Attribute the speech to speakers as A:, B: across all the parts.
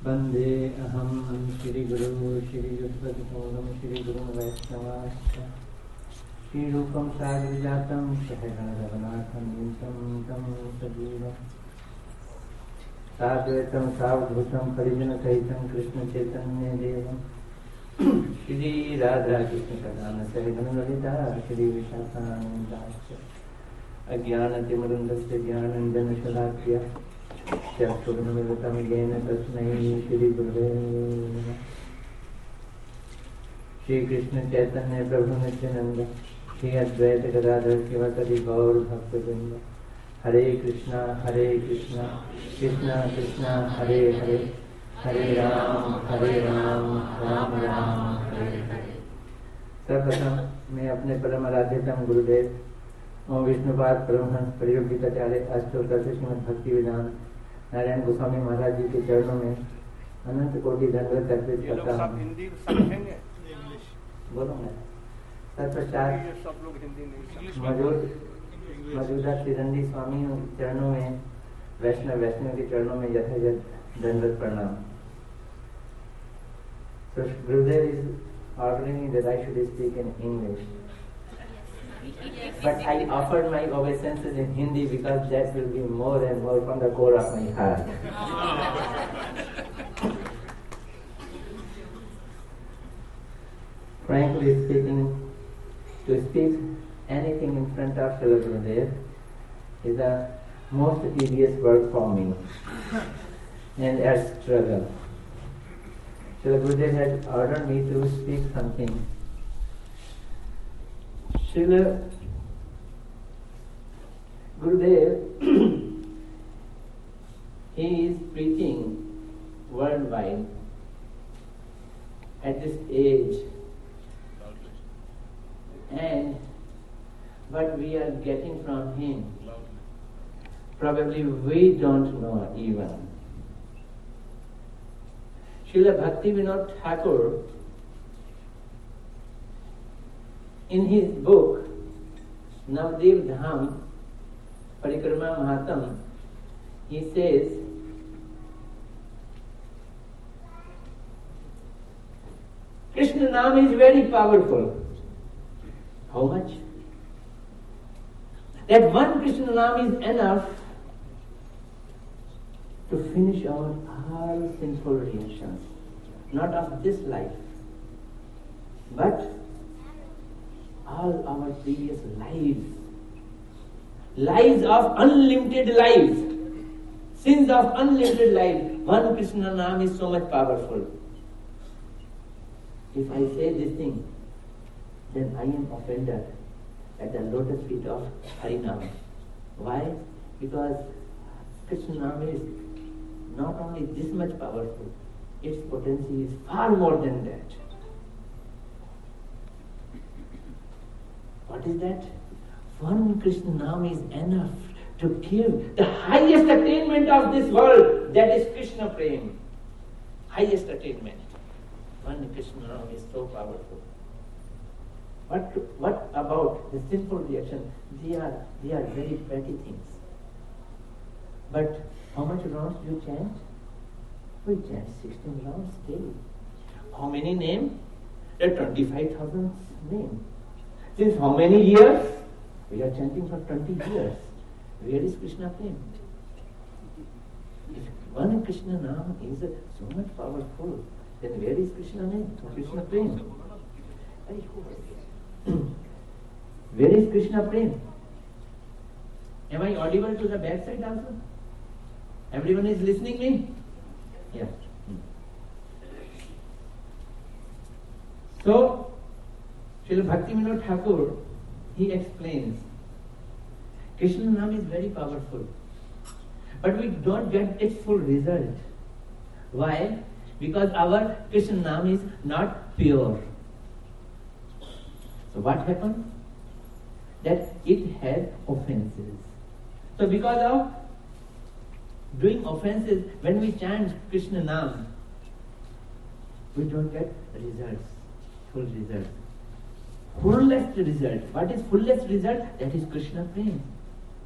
A: वंदे अहम श्री गुरु श्री युगपदकमलं श्री गुरु वैष्णवाश्च श्री रूपम साग्रजातं सहगण रघुनाथं तं सजीवं साद्वैतं सावधूतं परिजन सहितं कृष्ण चैतन्य देवं श्री राधा कृष्ण कथान सहगण ललिता श्री विशाखानंदाश्च अज्ञानतिमिरन्धस्य ज्ञानञ्जनशलाख्या चक्षुर्मिलितं येन तस्मै श्रीगुरवे नमः। श्री कृष्ण चैतन्य प्रभु नित्यानंद श्री अद्वैत गदाधर शिवासादि गौर भक्तवृंद हरे कृष्णा कृष्णा कृष्णा हरे हरे हरे राम राम राम हरे हरे। सर्वप्रथम मैं अपने परम आराध्यतम गुरुदेव ओम विष्णुपाद परमहंस परियोगिताचार्य अष्टोत्तर श्रीमद् भक्ति वेदांत नारायण गोस्वामी महाराज जी के चरणों में अनंत कोटि दंडवत अर्पित करता हूँ।
B: हिंदी समझेंगे?
A: बोलूंगा तत्पश्चात
B: सब लोग हिंदी नहीं
A: मौजूदा श्रीरंदी स्वामी के चरणों में वैष्णव के चरणों में यथायथ दंडवत प्रणाम। So Gurudev is ordering me that I should speak in English. But I offered my obeisances in Hindi because that will be more and more from the core of my heart. Frankly speaking, to speak anything in front of Srila Gurudev is the most tedious work for me and a struggle. Srila Gurudev had ordered me to speak something. Srila Gurudev, he is preaching worldwide at this age, and what we are getting from him, probably we don't know even. Srila Bhaktivinoda Thakur, in his book Navdev Dham Parikrama Mahatam, he says, Krishna Nam is very powerful. How much? That one Krishna Nam is enough to finish our all sinful reactions, not of this life, but all our previous lives of unlimited lives, sins of unlimited lives. One Krishna Nam is so much powerful. If I say this thing, then I am offended at the lotus feet of Harinam. Why? Because Krishna Nam is not only this much powerful, its potency is far more than that. What is that? One Krishna Nam is enough to give the highest attainment of this world, that is Krishna Prem. Highest attainment. One Krishna Nam is so powerful. What about the sinful reaction? They are very petty things. But how much rounds do you chant? We chant 16 rounds daily. How many names? There are 25,000 names. Since how many years? We are chanting for 20 years. Where is Krishna Prem? If one Krishna Nam is so much powerful, then where is Krishna name? Krishna Prem? Where is Krishna Prem? Am I audible to the backside also? Everyone is listening me? Yeah. So, Srila Bhaktivinoda Thakur, he explains, Krishna Nam is very powerful, but we don't get its full result. Why? Because our Krishna Nam is not pure. So what happened? That it has offenses. So because of doing offenses, when we chant Krishna Nam, we don't get results, full results. Fullest result. What is fullest result? That is Krishna Prem.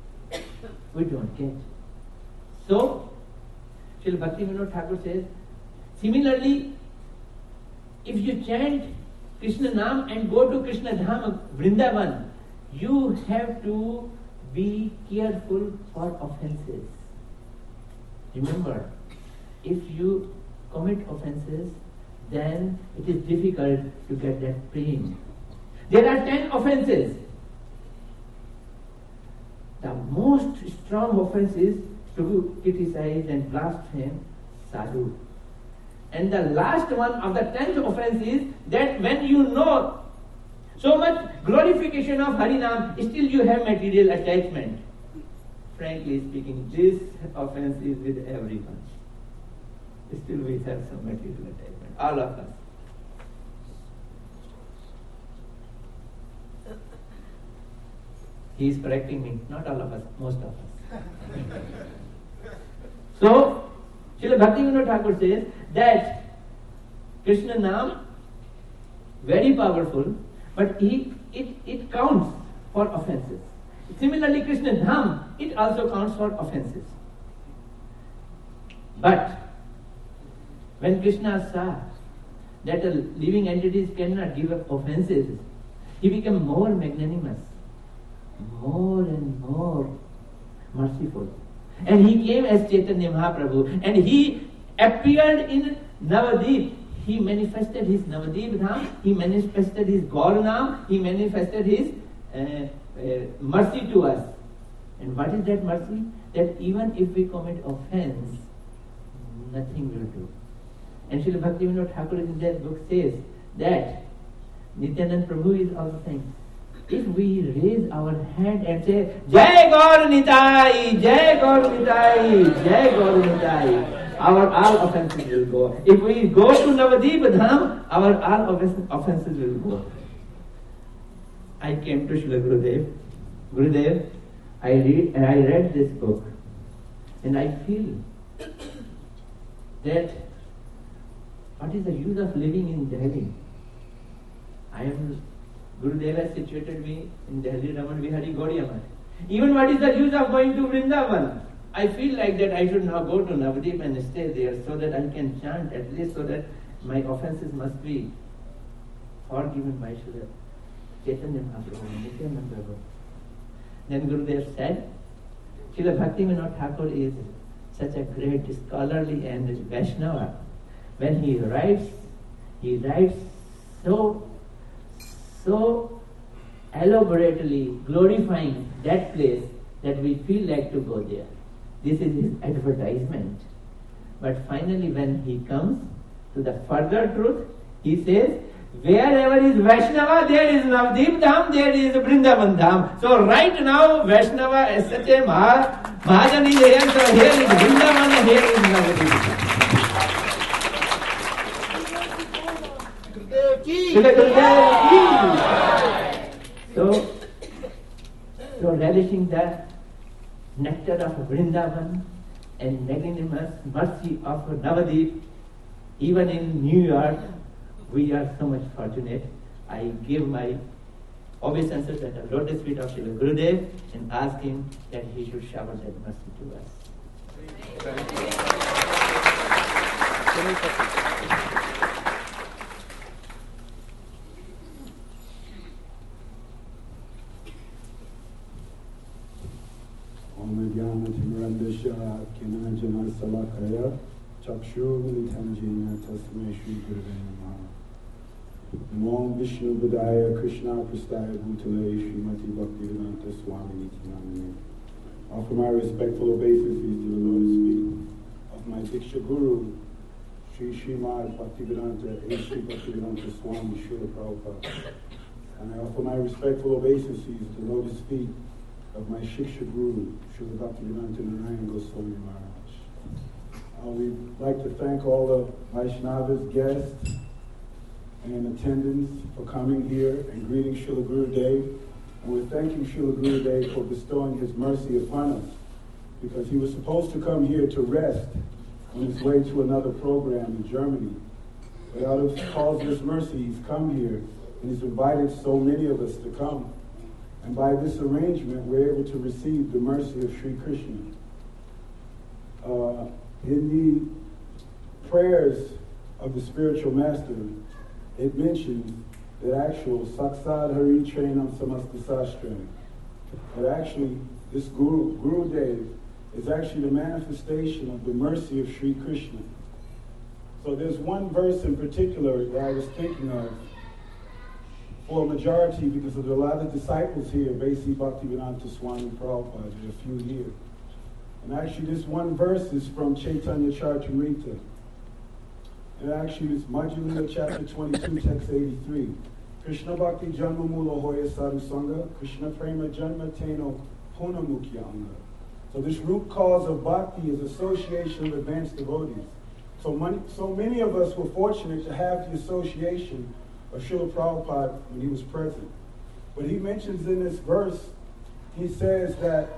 A: We don't get. So, Srila Bhaktivinoda Thakur says,
C: Similarly, if you chant Krishna Nam and go to Krishna Dham, Vrindavan, you have to be careful for offenses. Remember, if you commit offenses, then it is difficult to get that prem. There are 10 offenses. The most strong offense is to criticize and blaspheme sadhu. And the last one of the 10th offense is that when you know so much glorification of Harinam, still you have material attachment. Frankly speaking, this offense is with everyone. Still we have some material attachment, all of us. He is correcting me, not all of us, most of us. So, Srila Bhaktivinoda Thakur says that Krishna Nam, very powerful, but it counts for offenses. Similarly, Krishna Dham, it also counts for offenses. But when Krishna saw that living entities cannot give up offenses, he became more magnanimous, more and more merciful. And he came as Chaitanya Mahaprabhu, and he appeared in Navadip. He manifested his Navadip Dham, he manifested his Gaur Nam, he manifested his mercy to us. And what is that mercy? That even if we commit offense, nothing will do. And Srila Bhaktivinoda Thakur in that book says that Nityanand Prabhu is also saying, if we raise our hand and say, Jai Gaur Nitai, Jai Gaur Nitai, Jai Gaur Nitai, our all offenses will go. If we go to Navadip Dham, our all offenses will go. I came to Srila Gurudev. Gurudev, I read this book, and I feel that what is the use of living in Delhi? Gurudev has situated me in Delhi, Raman Vihari Gaudiya Math. Even what is the use of going to Vrindavan? I feel like that I should now go to Navadip and stay there so that I can chant, at least so that my offenses must be forgiven by Srila Chaitanya Mahaprabhu, Nityananda Prabhu. Then Gurudev said, Srila Bhaktivinoda Thakur is such a great scholarly and Vaishnava. When he writes so elaborately glorifying that place that we feel like to go there. This is his advertisement. But finally when he comes to the further truth, he says, wherever is Vaishnava, there is Navadip Dham, there is Vrindavan Dham. So right now Vaishnava as such a Mahajan is here, so here is Vrindavan and here is Navadip Dham. So relishing the nectar of Vrindavan and magnanimous mercy of Navadip, even in New York, we are so much fortunate. I give my obeisances at the lotus feet of Srila Gurudev and ask him that he should shower that mercy to us.
D: Omegyanatimrandasya kinanjana salakaya chakshurmilitanjena tasmai shri gurave namaha. Namo Vishnu Padaya Krishna Prastaya Bhutale Srimati Bhaktivedanta Swami Niti Namane. Offer my respectful obeisances to the lotus feet of my Diksha Guru, Sri Srimad Bhaktivedanta A. Sri Bhaktivedanta Swami Srila Prabhupada. And I offer my respectful obeisances to the lotus feet of my Shiksha Guru, Srila Bhaktivedanta Narayana Goswami Maharaj. We'd like to thank all the Vaishnavas, guests, and attendants for coming here and greeting Srila Gurudev. And we're thanking Srila Gurudev for bestowing his mercy upon us, because he was supposed to come here to rest on his way to another program in Germany. But out of cause of his mercy, he's come here and he's invited so many of us to come. And by this arrangement, we're able to receive the mercy of Sri Krishna. In the prayers of the spiritual master, it mentions that actual Saksad Hari Trainam Samasta Sastram, that actually this Guru Dev, is actually the manifestation of the mercy of Sri Krishna. So there's one verse in particular that I was thinking of for a majority, because there are a lot of disciples here, Basi Bhaktivedanta Swami Prabhupada, in a few years. And actually this one verse is from Chaitanya Charitamrita. And actually it's Majjhima chapter 22, text 83. Krishna Bhakti Janma Mula Hoya Sadhu Sangha, Krishna Prema Janma Teno Puna Mukhya Anga. So this root cause of bhakti is association of advanced devotees. So many of us were fortunate to have the association of Srila Prabhupada when he was present. But he mentions in this verse, he says that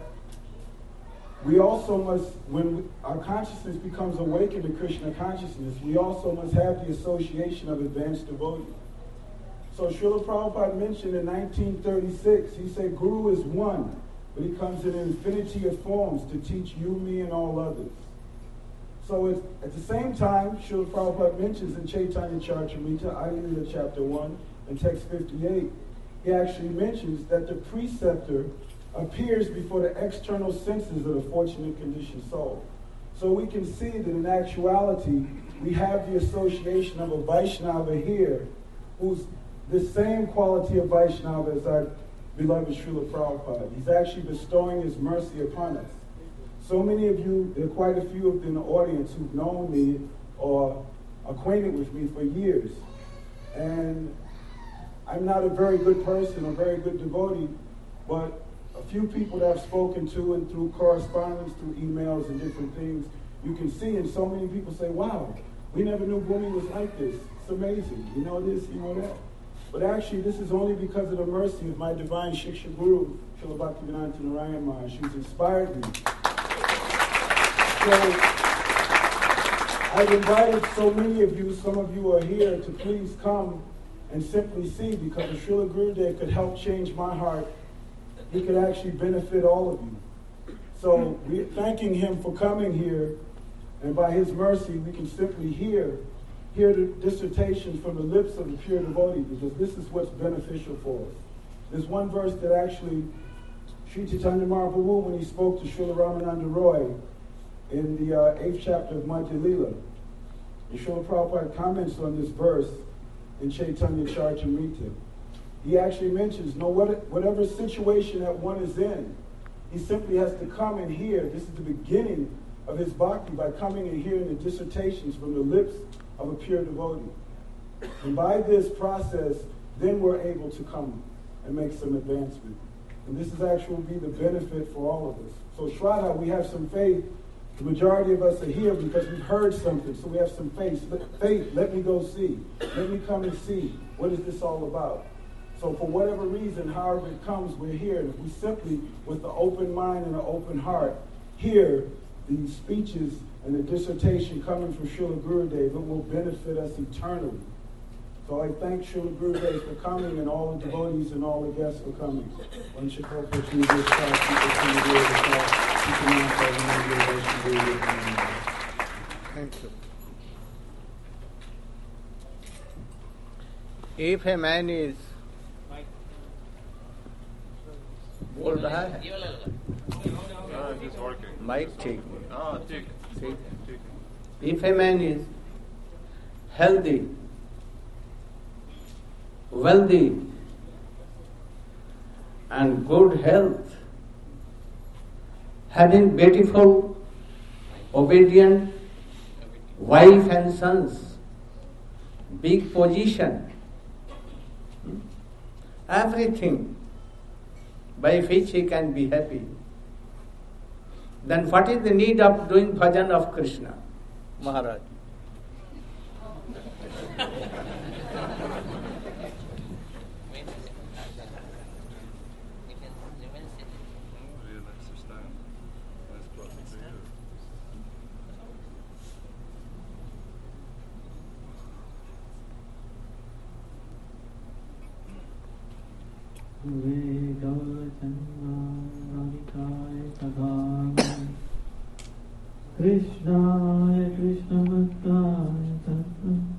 D: we also must, when our consciousness becomes awakened to Krishna consciousness, we also must have the association of advanced devotees. So Srila Prabhupada mentioned in 1936, he said, Guru is one, but he comes in an infinity of forms to teach you, me, and all others. So it's, at the same time, Srila Prabhupada mentions in Chaitanya Charitamrita, Adilila chapter 1, and text 58, he actually mentions that the preceptor appears before the external senses of the fortunate conditioned soul. So we can see that in actuality, we have the association of a Vaishnava here, who's the same quality of Vaishnava as our beloved Srila Prabhupada. He's actually bestowing his mercy upon us. So many of you, there are quite a few in the audience who've known me or acquainted with me for years. And I'm not a very good person, a very good devotee, but a few people that I've spoken to and through correspondence, through emails and different things, you can see, and so many people say, wow, we never knew Bhumi was like this. It's amazing. You know this, you know that. But actually, this is only because of the mercy of my divine Shiksha Guru, Srila Bhaktivedanta Narayan Maharaj. She's inspired me. So I've invited so many of you, some of you are here, to please come and simply see, because if Srila Gurudev could help change my heart, he could actually benefit all of you. So we're thanking him for coming here, and by his mercy we can simply hear the dissertation from the lips of the pure devotee, because this is what's beneficial for us. There's one verse that actually Sri Chaitanya Mahaprabhu, when he spoke to Srila Ramananda Roy in the 8th chapter of Madhya Lila, and Srila Prabhupada comments on this verse in Chaitanya Charitamrita. He actually mentions, whatever situation that one is in, he simply has to come and hear. This is the beginning of his bhakti, by coming and hearing the dissertations from the lips of a pure devotee. And by this process, then we're able to come and make some advancement. And this is actually be the benefit for all of us. So Shraddha, we have some faith. The majority of us are here because we've heard something, so we have some faith. Faith, let me go see. Let me come and see. What is this all about? So for whatever reason, however it comes, we're here. And if we simply, with an open mind and an open heart, hear these speeches and the dissertation coming from Srila Gurudev, it will benefit us eternally. So I thank Srila Gurudev for coming, and all the devotees and all the guests for coming.
B: Thank you. If a man is बोल रहा है mic ठीक है. If a man is healthy, wealthy, and good health, having beautiful, obedient wife and sons, big position, everything by which he can be happy, then what is the need of doing bhajan of Krishna? Maharaj.
C: Krishna, Krishna, Krishna,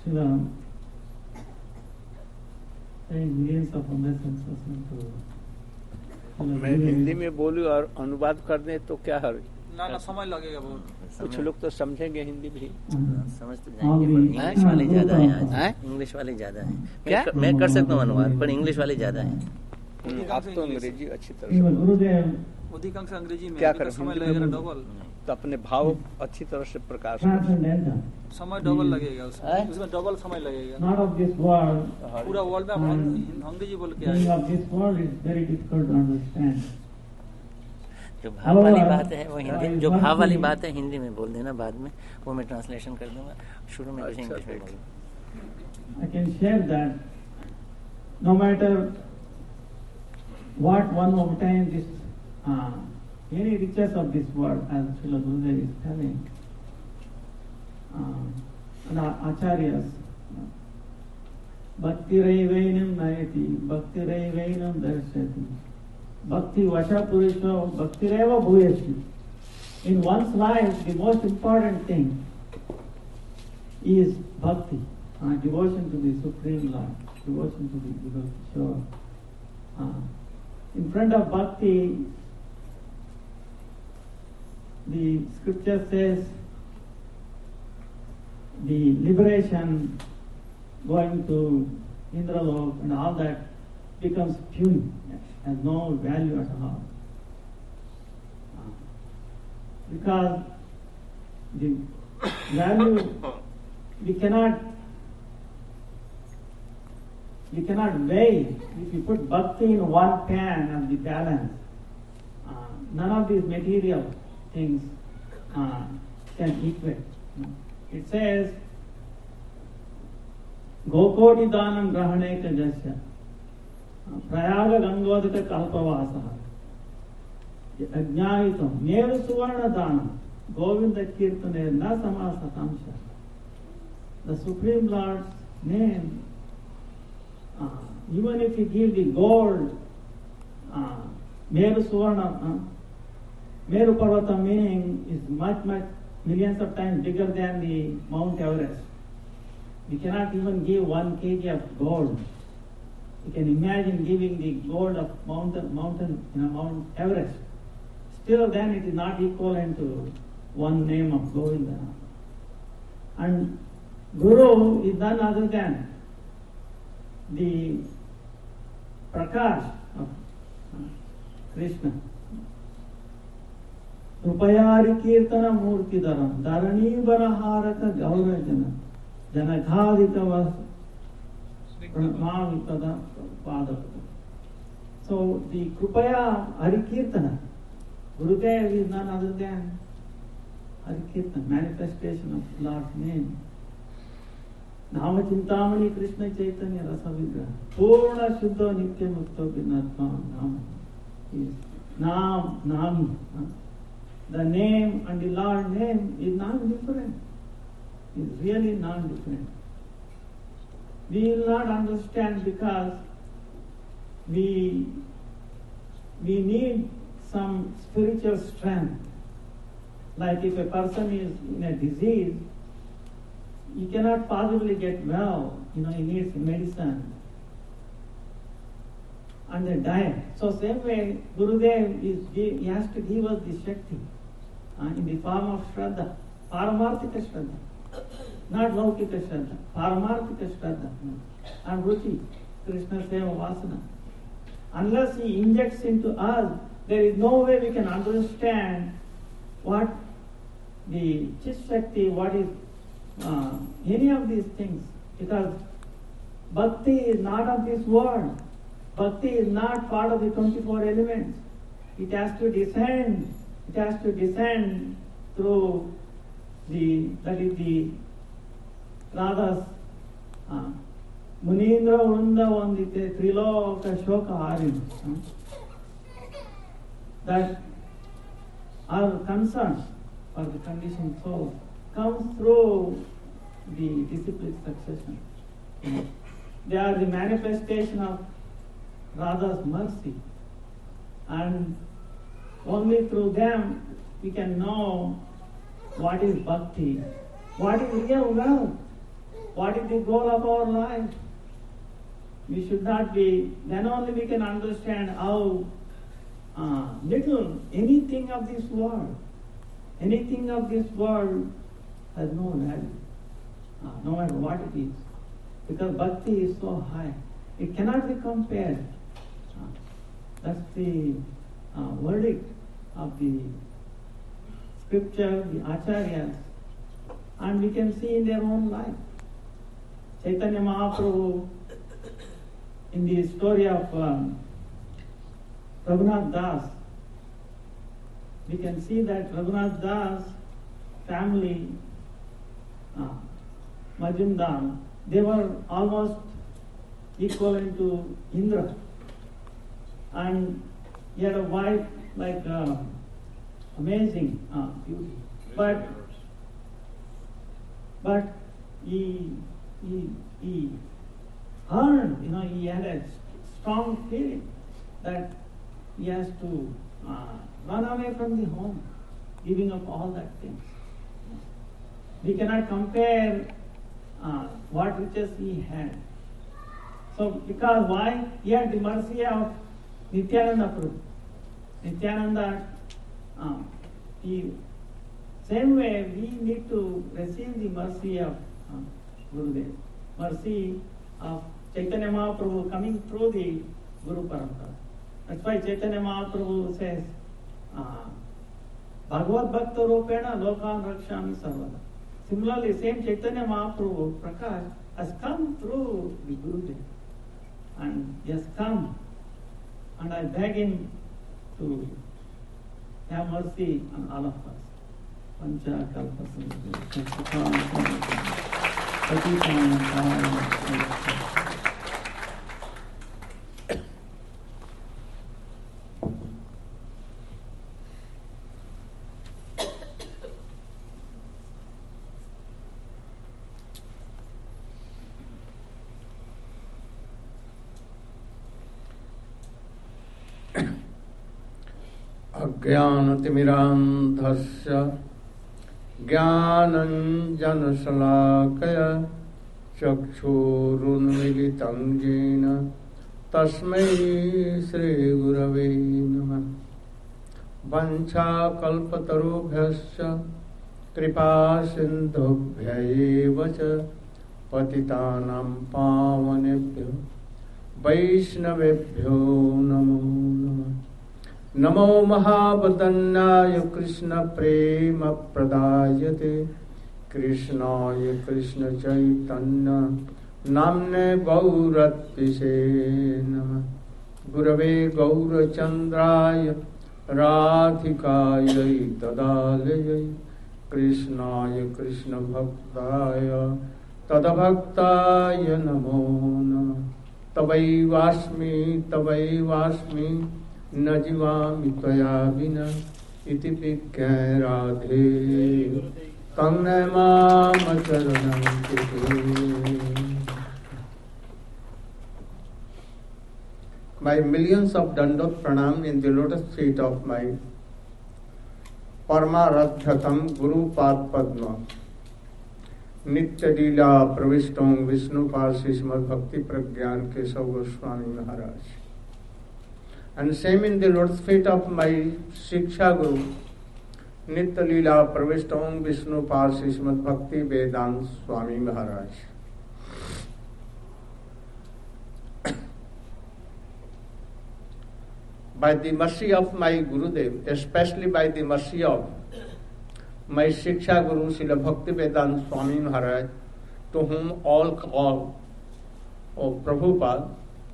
E: Srila saying millions of lessons to
B: मैं हिंदी में बोलूं और अनुवाद कर दें तो क्या हर
F: ना समय लगेगा बहुत।
B: कुछ लोग तो समझेंगे हिंदी भी।
G: समझ तो जाएंगे पर इंग्लिश वाले ज्यादा है आज। इंग्लिश वाले ज्यादा है।
B: क्या?
G: मैं कर सकता हूँ अनुवाद पर इंग्लिश वाले ज्यादा है।
B: आप तो अंग्रेजी अच्छी तरह से
F: अधिकांश अंग्रेजी में
B: क्या करें,
F: समय
B: हिंदी
F: लगेगा
B: में
F: डबल।
B: तो अपने भाव अच्छी तरह से प्रकाश
F: समय डबल लगेगा उसमें डबल समय लगेगा।
E: Not of this world.
F: पूरा वर्ल्ड में आप अंग्रेजी बोल के
E: Being
F: आए।
E: of this world is very difficult to understand.
G: जो भाव वाली बात है वो हिंदी, जो भाव वाली बात है हिंदी में बोल देना बाद में, वो मैं ट्रांसलेशन कर दूंगा। शुरू में कुछ इंग्लिश में बोलूँ।
E: I can share that no matter what one obtains this any riches of this world, as Srila Gurudev is telling, and our acharyas, bhakti raivainam nayati, bhakti raivainam darshati, bhakti vasha purusho, bhakti raiva bhuyati. In one's life, the most important thing is bhakti, devotion to the Supreme Lord, devotion to the Devotee. In front of bhakti, the scripture says the liberation going to Indralok and all that becomes puny, has no value at all. Because the value, we cannot weigh. If you put bhakti in one pan of the balance, none of these material things can equate. It says, Gokoti Danam Grahaneka Jasya, Prayaga Gangodaka Kalpavasaha, Ajnavitam, Meru Suvarna Danam, Govinda Kirtane, Nasama Satamsha. The Supreme Lord's name, even if you give the gold, Meru Suvarna, Meru Parvata meaning is much millions of times bigger than the Mount Everest. We cannot even give 1 kg of gold. You can imagine giving the gold of Mount Everest. Still then it is not equivalent to one name of Govinda. And Guru is none other than the Prakash of Krishna. Rupayari Kirtana Murti Dharam, Dharani Baraharaka Gaurajana, Janakadika was Mavitada Padaka. So the Krupaya Harikirtana, Gurudev is none other than Harikirtana, manifestation of Lord's name. Nama Chintamani Krishna Chaitanya Rasa Vigraha, Purna Shuddha Nitya Mukta Vinatma Nama. Nami. The name and the Lord name is non-different. It's really non-different. We will not understand because we need some spiritual strength. Like if a person is in a disease, he cannot possibly get well. He needs medicine and the diet. So same way, Gurudev he has to give us the Shakti in the form of Shraddha, Paramarthika Shraddha, not Laukika Shraddha, Paramarthika Shraddha, and Ruchi, Krishna Seva Vasana. Unless he injects into us, there is no way we can understand what the Chit Shakti, what is any of these things, because Bhakti is not of this world. Bhakti is not part of the 24 elements. It has to descend. It has to descend through the Radha's Munindra Vrunda Vandite Triloka Shoka Harim. That our concern for the conditioned soul comes through the disciplined succession. They are the manifestation of Radha's mercy, and only through them we can know what is bhakti, what is real wealth. what is the goal of our life. We should not be, then only we can understand how little anything of this world has no value, no matter what it is. Because bhakti is so high, it cannot be compared. That's the verdict of the scripture, the acharyas, and we can see in their own life. Chaitanya Mahaprabhu, in the story of Raghunath Das, we can see that Raghunath Das family, Majumdar, they were almost equivalent to Indra. And he had a wife like amazing beauty. But he earned, he had a strong feeling that he has to run away from the home, giving up all that things. We cannot compare what riches he had. So, because why? He had the mercy of Nityananda Prabhu. Nityananda, same way we need to receive the mercy of Gurudev, mercy of Chaitanya Mahaprabhu coming through the Guru Parampara. That's why Chaitanya Mahaprabhu says, Bhagavad Bhakta Rupena Lokan Rakshami Sarvada. Similarly, same Chaitanya Mahaprabhu, Prakash, has come through the Gurudev. And he has come, and I beg him to have mercy on all of us. Pancha Kalpa
B: अज्ञानतिमिरान्धस्य ज्ञानञ्जनशलाकया चक्षुरुन्मीलितं येन तस्मै श्रीगुरवे नमः। वञ्चाकल्पतरुभ्यश्च कृपासिन्धुभ्यैव च पतितानां पावनेभ्यो वैष्णवेभ्यो नमो नमः। नमो महावदन्याय कृष्ण प्रेम प्रदायते कृष्णाय कृष्ण चैतन्य नाम्ने गौरत्विषे नमः। गुरवे गौरचन्द्राय राधिकायै तदालयै कृष्णाय कृष्ण भक्ताय तदभक्ताय नमो नमः। तवैवास्मि न जीवामि त्वया विना इति विज्ञाय राधे तन्मे माम चरणं कुरु। My millions of dandot pranam in the lotus feet of my Paramaradhyatam Guru Pad Padma Nitya Leela Pravishtam Vishnu Pasi Srimad Bhakti Pragyan Keshav Goswami Maharaj. And same in the lotus feet of my Shiksha Guru, Nitya Leela Pravishtam Vishnu Pasi Srimad Bhakti Vedanta Swami Maharaj. By the mercy of my Gurudev, especially by the mercy of my Shiksha Guru Srila Bhakti Vedanta Swami Maharaj, to whom all call, O Prabhupada,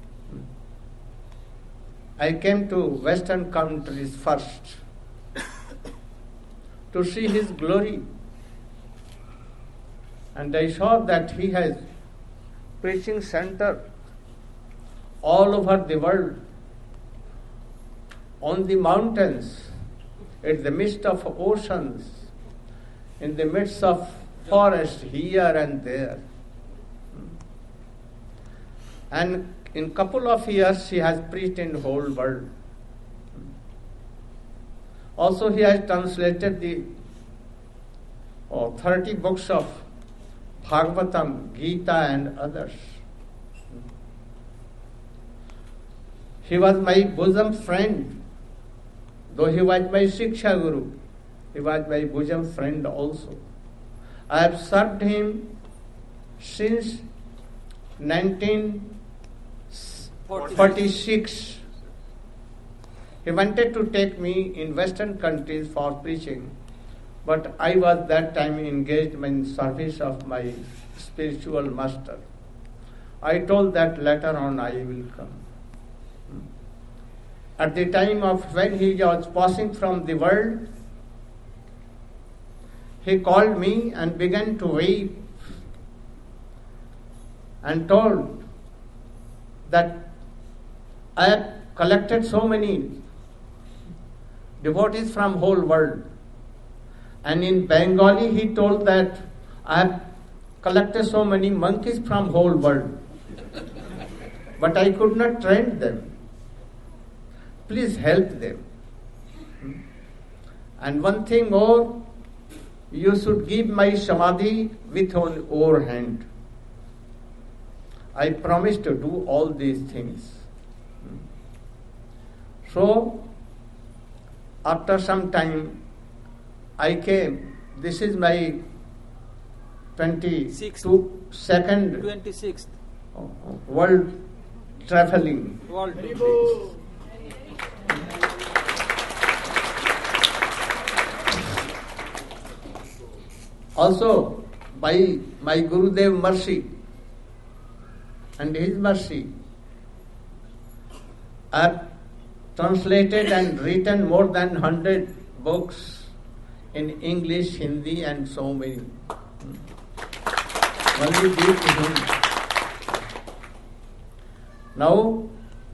B: I came to Western countries first to see his glory, and I saw that he has preaching center all over the world, on the mountains, in the midst of oceans, in the midst of forest here and there. And in couple of years he has preached in the whole world. Also he has translated the 30 books of Bhagavatam, Gita and others. He was my bosom friend. Though he was my Shiksha Guru, he was my bosom friend also. I have served him since 1946. He wanted to take me in Western countries for preaching, but I was that time engaged in service of my spiritual master. I told that later on I will come. At the time of when he was passing from the world, he called me and began to weep and told that I have collected so many devotees from whole world. And in Bengali he told that I have collected so many monkeys from whole world. But I could not train them. Please help them. And one thing more, you should give my samadhi with your hand. I promise to do all these things. So, after some time, I came. This is my 26th world traveling. Also, by my Gurudev mercy and his mercy, I have translated and written more than 100 books in English, Hindi and so many. Only due to him. Now,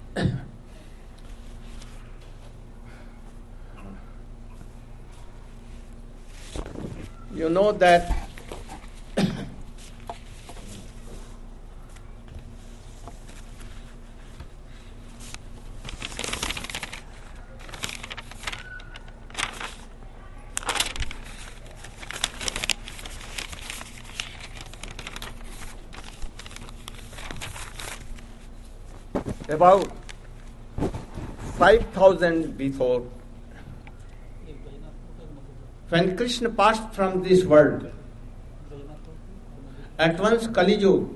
B: you know that about 5,000 before, when Krishna passed from this world, at once Kali Yuga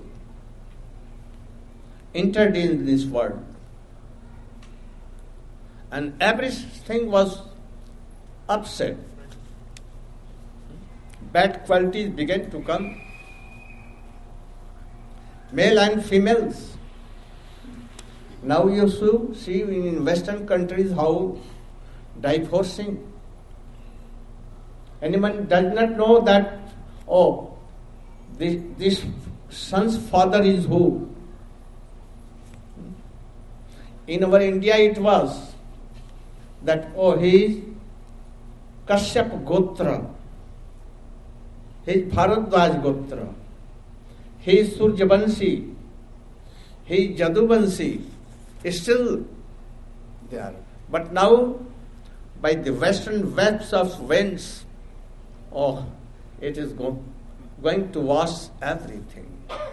B: entered in this world, and everything was upset. Bad qualities began to come, male and females. Now you see in Western countries how divorcing. Anyone does not know that, this son's father is who? In our India it was that, he is Kashyap Gotra, he is Bharadwaj Gotra, he is Suryavanshi, he is Jaduvanshi. Still there. But now, by the western webs of winds, it is going to wash everything.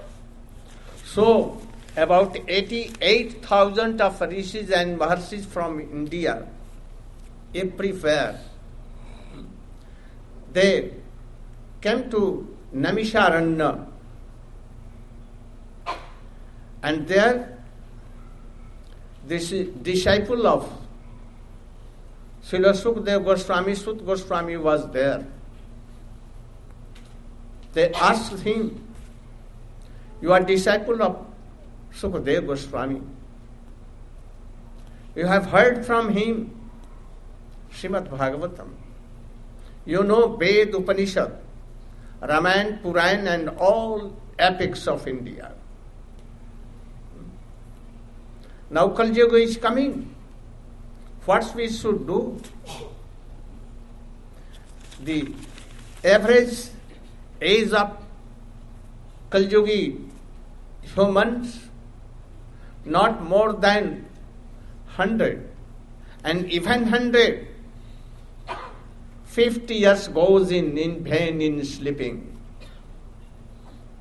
B: So, about 88,000 of rishis and maharshis from India, everywhere, they came to Naimisharanya, and there this disciple of Srila Sukadeva Goswami, Sut Goswami was there. They asked him, you are disciple of Sukadeva Goswami. You have heard from him Srimad Bhagavatam. You know Ved, Upanishad, Ramayana, Purana and all epics of India. Now Kali Yuga is coming. What we should do? The average age of Kali Yuga humans not more than 100, and even 150 years goes in vain in sleeping.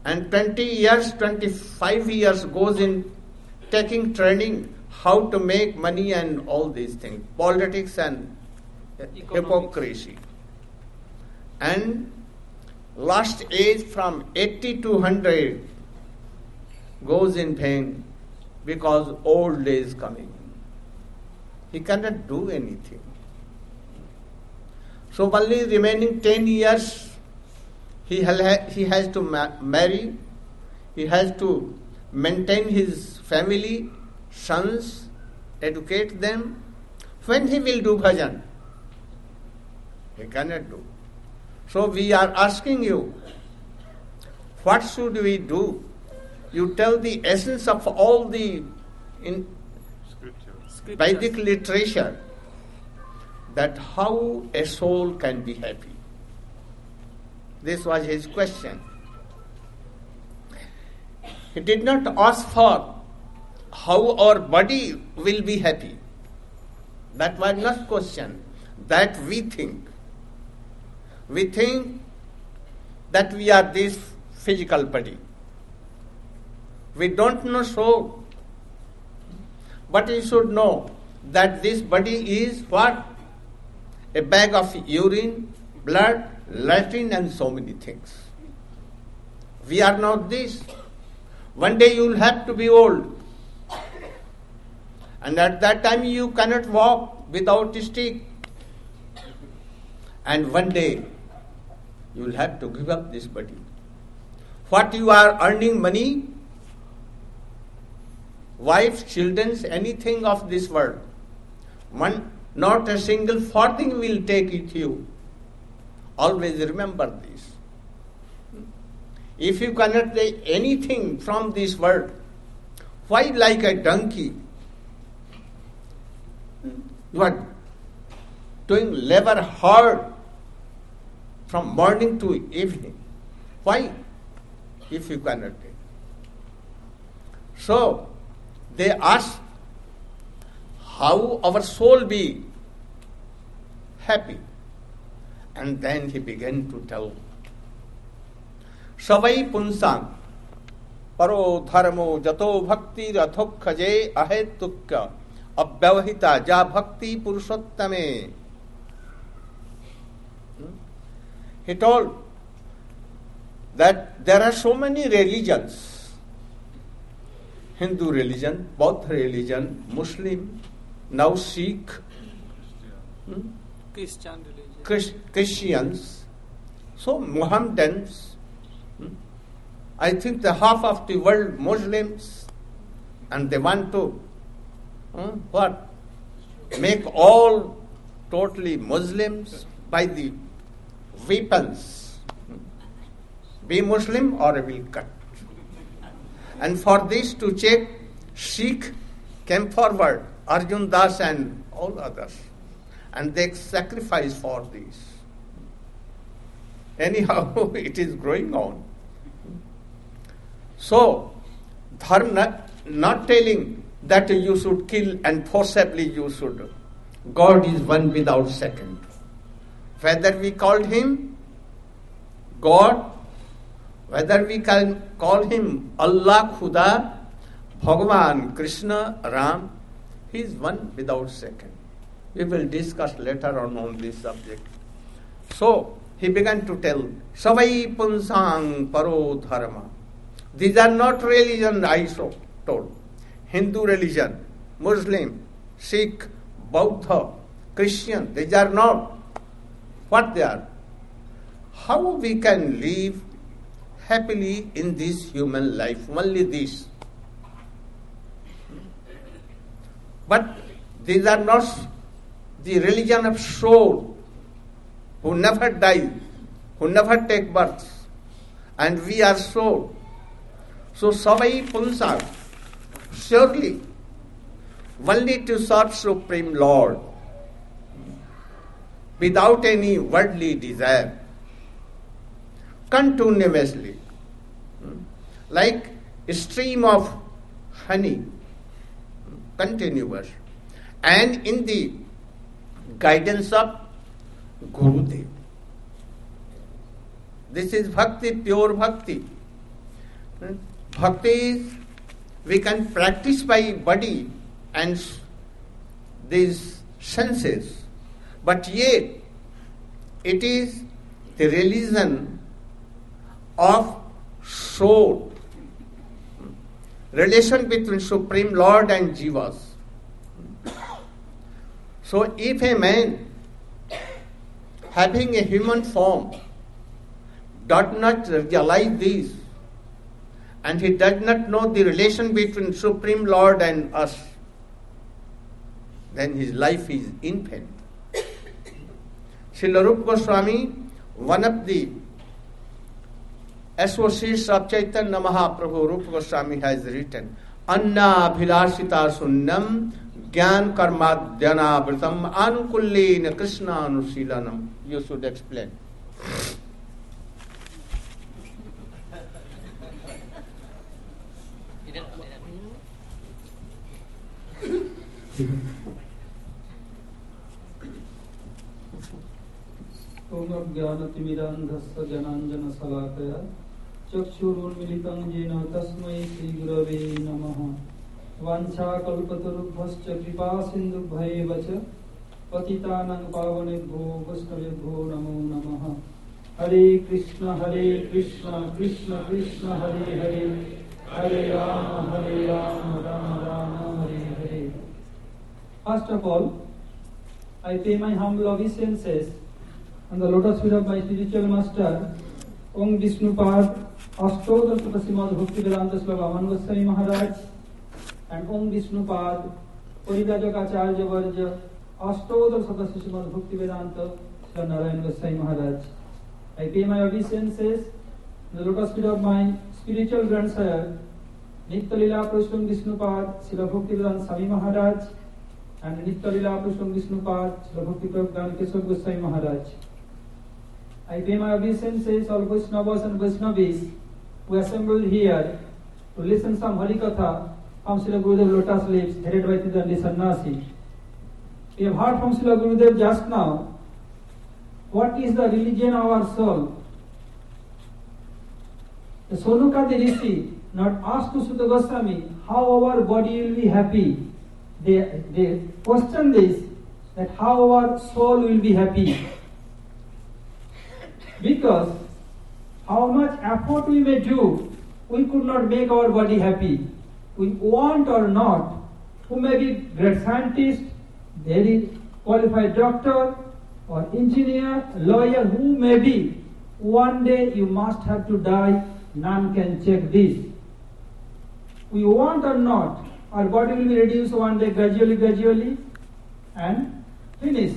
B: and 20 years, 25 years goes in taking training how to make money and all these things, politics and hypocrisy. And last age from 80 to 100 goes in pain because old age coming. He cannot do anything. So only remaining 10 years he has to marry, he has to maintain his family, sons, educate them. When he will do bhajan? He cannot do. So we are asking you, what should we do? You tell the essence of all the Vedic literature, that how a soul can be happy. This was his question. He did not ask for how our body will be happy. That was not question. That we think. We think that we are this physical body. We don't know so. But you should know that this body is what? A bag of urine, blood, latrine and so many things. We are not this. One day you will have to be old. And at that time you cannot walk without a stick. And one day you will have to give up this body. What you are earning money, wife, children, anything of this world, not a single farthing will take it you. Always remember this. If you cannot take anything from this world, why like a donkey? You are doing labor hard from morning to evening. Why? If you cannot take. So, they ask how our soul be happy. And then he began to tell. Savai punsang paro dharmo jato bhakti rathokhaje ahetukya abhyavahita ja bhakti purushottame. He told that there are so many religions. Hindu religion, Buddha religion, Muslim, now Sikh, Christians, so Mohammedans. I think the half of the world Muslims, and they want to make all totally Muslims by the weapons. Be Muslim or I will cut. And for this to check, Sikh came forward, Arjun Das and all others, and they sacrifice for this. Anyhow, it is growing on. So, Dharma not telling that you should kill and forcibly you should. God is one without second. Whether we call him God, whether we can call him Allah, Khuda, Bhagavan, Krishna, Ram, he is one without second. We will discuss later on this subject. So, he began to tell, Savai punsang paro dharma. These are not religion, I told. Hindu religion, Muslim, Sikh, Buddha, Christian, these are not what they are. How we can live happily in this human life, only this. But these are not the religion of soul, who never die, who never take birth, and we are soul. So Savai Punsa, surely only to serve Supreme Lord without any worldly desire, continuously, like a stream of honey, continuous, and in the guidance of Gurudev. This is bhakti, pure bhakti. Bhakti we can practice by body and these senses, but yet it is the religion of soul, relation between Supreme Lord and Jivas. So if a man having a human form does not realize this, and he does not know the relation between Supreme Lord and us, then his life is in vain. Srila Rupa Goswami, one of the associates of Chaitanya Mahaprabhu, Rupa Goswami has written, Anna Bhilashita Sunnam Gyan Karmadhyana Vritam Anukullena Krishna Anusilanam. You should explain.
F: ओम ज्ञानतिमिरान्धस्य जनाञ्जनशलाकया चक्षुरुन्मीलितं येन तस्मै श्रीगुरवे नमः। वाञ्छाकल्पतरुभ्यश्च कृपासिन्धुभ्यैव च पतितानां पावनेभ्यो वैष्णवेभ्यो नमो नमः। हरे कृष्ण कृष्ण कृष्ण हरे हरे, हरे Ram Ram Ram Hare Hare. First of all, I pay my humble obeisances on the lotus feet of my spiritual master, Om Vishnupad Ashtodar Srimad Bhaktivedanta Swami Aman Goswami Maharaj, and Om Vishnupad Parivrajaka Varja Ashtodar Srimad Bhaktivedanta Swami Narayan Goswami Maharaj. I pay my obeisances on the lotus feet of my spiritual grandsire, Nitya Lila Purushottam Vishnupad Srila Bhaktivedanta Swami Maharaj, and Nitya Lila Purushottam Vishnupad Srila Bhaktivedanta Keshav Goswami Maharaj. I pay my obeisances all Vaishnavas and Vaishnavis who assembled here to listen some Harikatha from Srila Gurudev Lotus lips, headed by Tidandi Sannyasi. We have heard from Srila Gurudev just now what is the religion of our soul. The Sonukadi Rishi not asked to Sutta Goswami how our body will be happy. They question this, that how our soul will be happy. Because how much effort we may do, we could not make our body happy. We want or not, who may be great scientist, very qualified doctor, or engineer, lawyer, who may be, one day you must have to die. None can check this. We want or not, our body will be reduced one day gradually, and finish.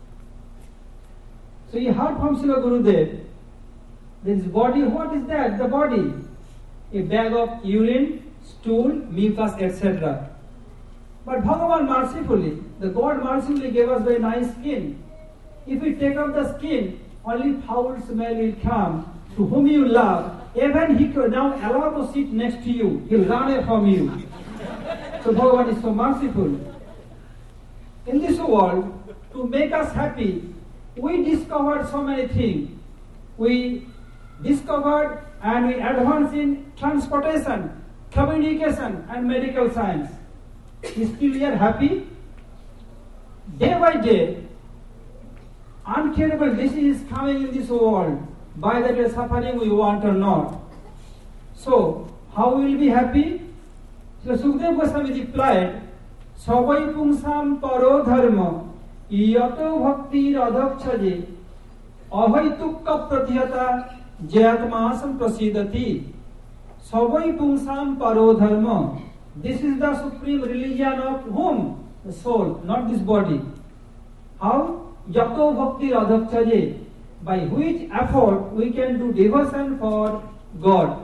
F: So you heard from Srila Gurudev, this body, what is that? The body, a bag of urine, stool, mucus, etc. But Bhagavan mercifully, the God mercifully gave us very nice skin. If we take off the skin, only foul smell will come. To whom you love, even he could now allow to sit next to you, he'll run away from you. So Bhagavan is so merciful. In this world, to make us happy, we discovered so many things. We discovered and we advanced in transportation, communication and medical science. We still are happy. Day by day, uncurable disease is coming in this world. By that we are suffering, we want or not. So, how we will be happy? So Sukdev Goswami replied, Sabai pungsam paro dharma yato bhakti radhakshaje ahaitukka pratihata jayatmasam prasidati. Sabai pungsam paro dharma. This is the supreme religion of whom? The soul, not this body. How? Yato bhakti radhakshaje. By which effort we can do devotion for God.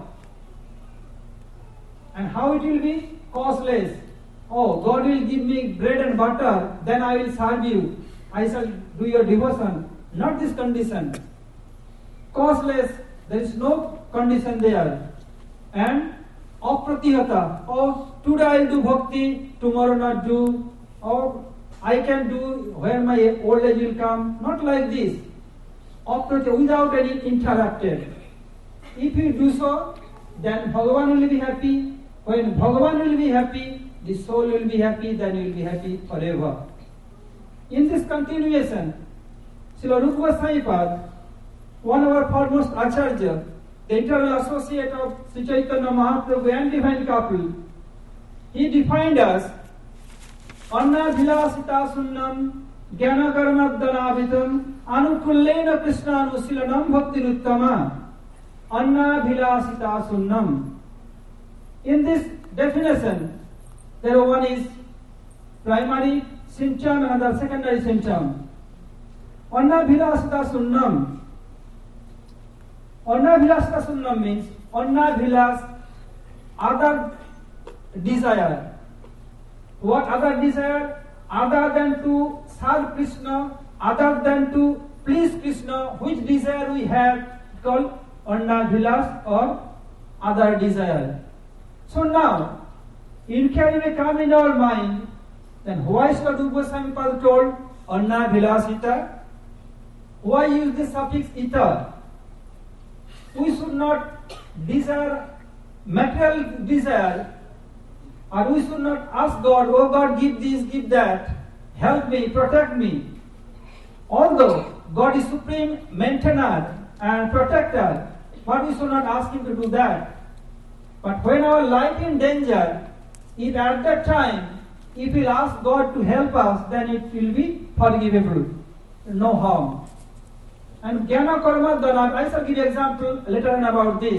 F: And how it will be? Costless. Oh, God will give me bread and butter, then I will serve you. I shall do your devotion. Not this condition. Costless, there is no condition there. And apratihata. Oh, today I will do bhakti, tomorrow not do. Or I can do when my old age will come. Not like this. Apratihata, without any interrupted. If you do so, then Bhagavan will be happy. When Bhagavan will be happy, the soul will be happy, then you will be happy forever. In this continuation, Srila Rupa Goswami Pad, one of our foremost Acharya, the eternal associate of Sri Chaitanya Mahaprabhu and Divine Couple, he defined us Anna Bhilasita Sunnam Jnana Karmadanavitam Anukullena Krishna Anusilanam Bhaktiruttama Anna Bhilasita Sunnam. In this definition, there one is primary symptom and another secondary symptom. Anna Bhilasita Sunnam. Anna Bhilasita Sunnam means Anna Bhilas, other desire. What other desire? Other than to serve Krishna, other than to please Krishna, which desire we have called Anna Bhilas or other desire. So now, inquiry may come in our mind, then why Srila Rupa Goswami Pad told Anna Bhilasita? Why use the suffix ita? We should not desire material desire, or we should not ask God, oh God, give this, give that, help me, protect me. Although God is supreme maintainer and protector, but we should not ask Him to do that. But when our life in danger, if at that time, if we ask God to help us, then it will be forgivable, no harm. And Jnana Karma Dana, I shall give example later on about this.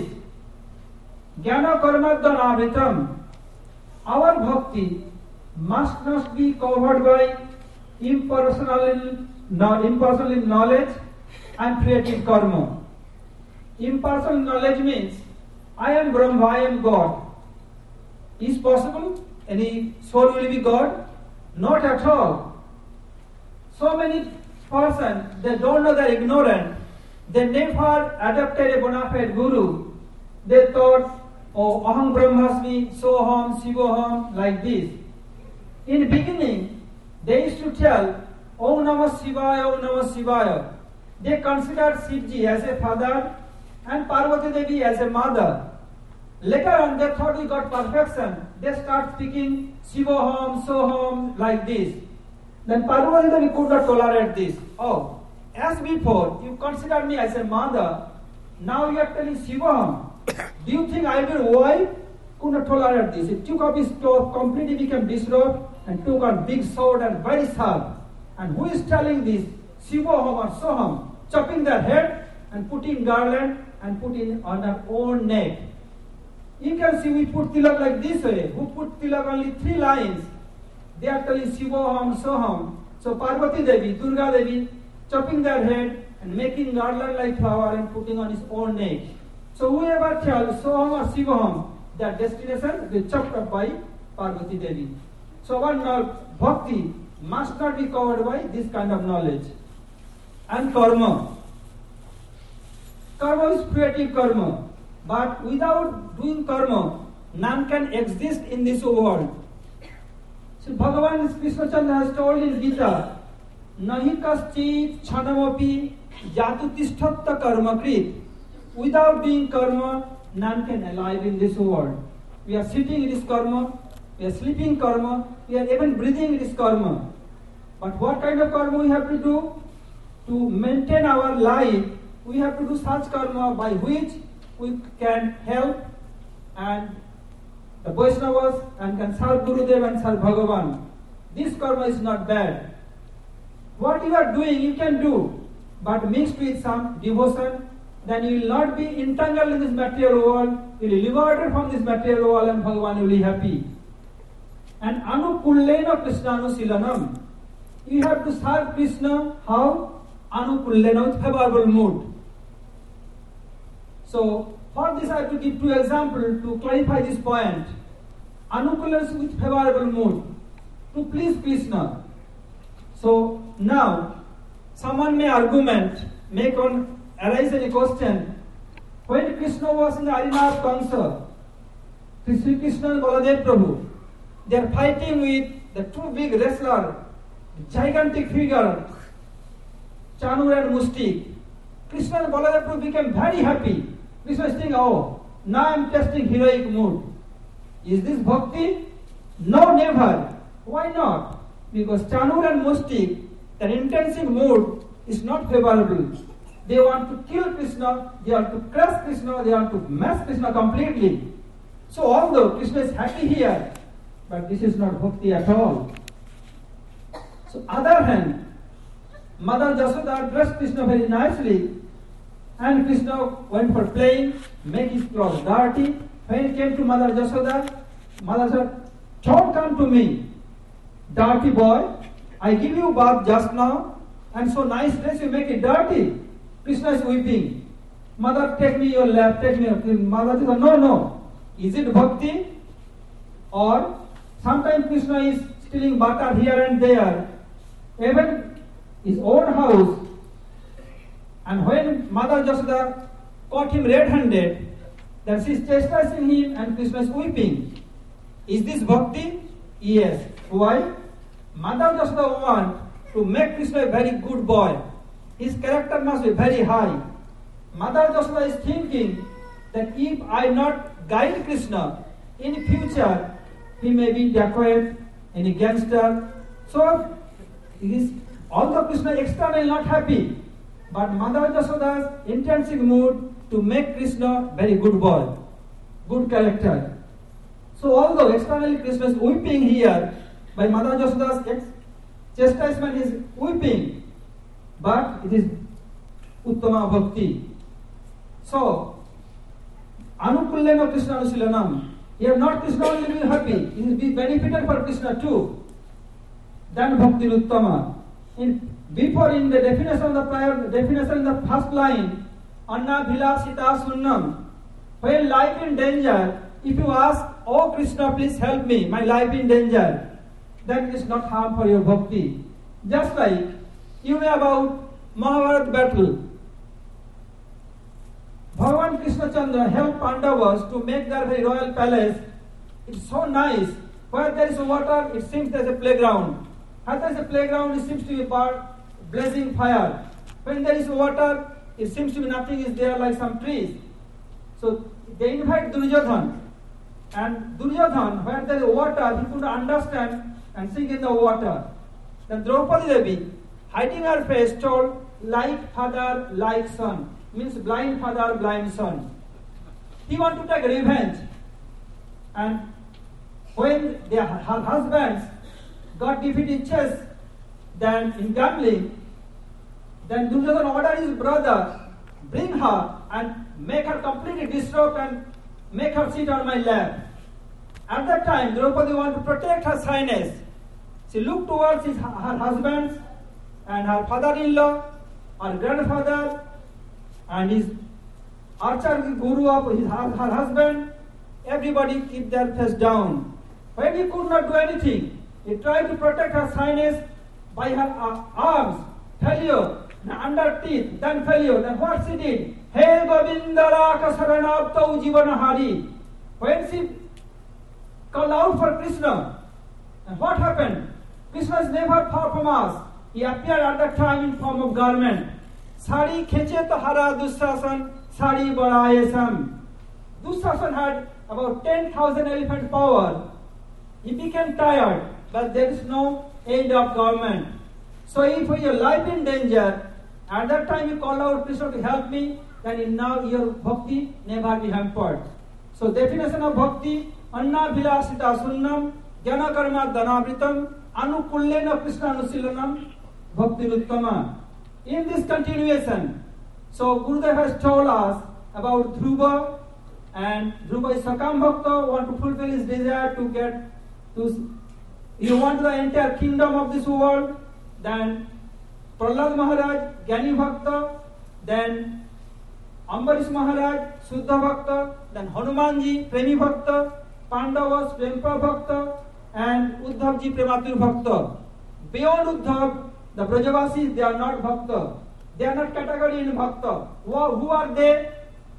F: Jnana Karma Dana, our bhakti must not be covered by impersonal knowledge and creative karma. Impersonal knowledge means I am Brahma, I am God. Is possible? Any soul will be God? Not at all. So many persons, they don't know, they're ignorant. They never adopted a bona fide guru. They thought, oh, Aham Brahmasmi, Soham, Shivoham, like this. In the beginning, they used to tell, Om Namah Shivaya, Om Namah Shivaya. They considered Shivji as a father and Parvati Devi as a mother. Later on, they thought we got perfection. They start speaking Shivoham, Soham, like this. Then Parvati Devi could not tolerate this. Oh, as before, you considered me as a mother. Now you are telling Shivoham. Do you think I will wife? Could not tolerate this. He took off his clothes, completely became disrobed, and took a big sword and very sharp. And who is telling this? Shivoham or Soham, chopping their head and putting garland and putting on their own neck. You can see we put tilak like this way. Who put tilak only 3 lines? They are telling Shivoham, Soham. So Parvati Devi, Durga Devi, chopping their head and making garland like flower and putting on his own neck. So whoever tells Soham or Shivoham, their destination will be chopped up by Parvati Devi. So our bhakti must not be covered by this kind of knowledge. And karma. Karma is creative karma. But without doing karma, none can exist in this world. So Bhagavan Krishna Chandra has told in Gita, Nahi kaschit chanamopi jatu tishtatta karma krit. Without doing karma, none can alive in this world. We are sitting in this karma, we are sleeping karma, we are even breathing in this karma. But what kind of karma we have to do? To maintain our life, we have to do such karma by which we can help and the Vaishnavas and can serve Gurudev and serve Bhagavan. This karma is not bad. What you are doing, you can do, but mixed with some devotion, then you will not be entangled in this material world, you will be liberated from this material world and Bhagavan will be happy. And Anukullena Krishnanu. You have to serve Krishna, how? Anukullena, with favorable mood. So, for this I have to give 2 examples to clarify this point. Anukullena with favorable mood, to please Krishna. So, now, someone may arise any question. When Krishna was in the arena of Kamsa, Sri Krishna and Baladev Prabhu, they are fighting with the 2 big wrestlers, gigantic figure, Chanur and Mustik. Krishna and Baladev Prabhu became very happy. Krishna is thinking, oh, now I am testing heroic mood. Is this bhakti? No, never. Why not? Because Chanur and Mustik, their intensive mood is not favorable. They want to kill Krishna, they want to crush Krishna, they want to mass Krishna completely. So although Krishna is happy here, but this is not bhakti at all. So other hand, Mother Jasoda dressed Krishna very nicely, and Krishna went for playing, make his clothes dirty. When he came to Mother Jasoda said, "Don't come to me, dirty boy. I give you bath just now, and so nice dress you make it dirty." Krishna is weeping. "Mother, take me your lap, take me your..." Mother said, No. Is it bhakti? Or sometimes Krishna is stealing butter here and there, even his own house. And when Mother Jasoda caught him red-handed, then she is chastising him and Krishna is weeping. Is this bhakti? Yes. Why? Mother Jasoda wants to make Krishna a very good boy. His character must be very high. Mother Jasoda is thinking that if I not guide Krishna, in future he may be dacoit, any gangster. So although Krishna externally not happy, but Mother Jasoda's intensive mood to make Krishna very good boy, good character. So although externally Krishna is weeping here, by Mother Jasoda's chastisement is weeping, but it is Uttama Bhakti. So, Anukullena Krishna Anusilanam. Here not Krishna only will be happy, he will be benefited for Krishna too. Then Bhakti Uttama. Before in the definition of the prior definition in the first line, Anna Bhilasita Sunnam. When life in danger, if you ask, "Oh Krishna, please help me, my life in danger," then it is not harm for your bhakti. Just like you know about Mahabharata battle. Bhagavan Krishna Chandra helped Pandavas to make their very royal palace. It's so nice. Where there is water, it seems there is a playground. Where there is a playground, it seems to be blazing fire. When there is water, it seems to be nothing is there, like some trees. So they invite Duryodhan. And Duryodhan, where there is water, he could understand and sink in the water. Then Draupadi Devi, hiding her face, told, "Like father, like son." Means blind father, blind son. He wanted to take revenge. And when her husbands got defeated in chess, then in gambling, then Duryodhana ordered his brother, "Bring her and make her completely disrupt and make her sit on my lap." At that time, Draupadi wanted to protect her shyness. She looked towards her husbands and her father-in-law, her grandfather, and his archer guru of her husband. Everybody keep their face down. When he could not do anything, he tried to protect her shyness by her arms. Failure. Under teeth, then failure. Then what she did? "Hey Govindara Saranaptau Jivanahari." When she called out for Krishna, and what happened? Krishna is never far from us. He appeared at that time in form of garment. Sari kheche to hara Dushasan, sari badaye sam. Dushasan had about 10,000 elephant power. He became tired, but there is no aid of government. So if your life in danger, at that time you call out Krishna to help me, then now your bhakti never be hampered. So definition of bhakti, Anna Bhilasita Sunnam, Jnana Karma Dhanavritam, Anukullena Krishna Anusilanam, Bhakti Uttama. In this continuation, so Gurudev has told us about Dhruva, and Dhruva is Sakam Bhakta, want to fulfill his desire to get to, you want the entire kingdom of this world. Then Prahlad Maharaj, Jnani Bhakta, then Ambarish Maharaj, Suddha Bhakta, then Hanumanji, Premi Bhakta, Pandavas, Prempa Bhakta, and Uddhavji, Prematur Bhakta. Beyond Uddhav, the Brajavasis, they are not Bhakta. They are not category in Bhakta. Who are they?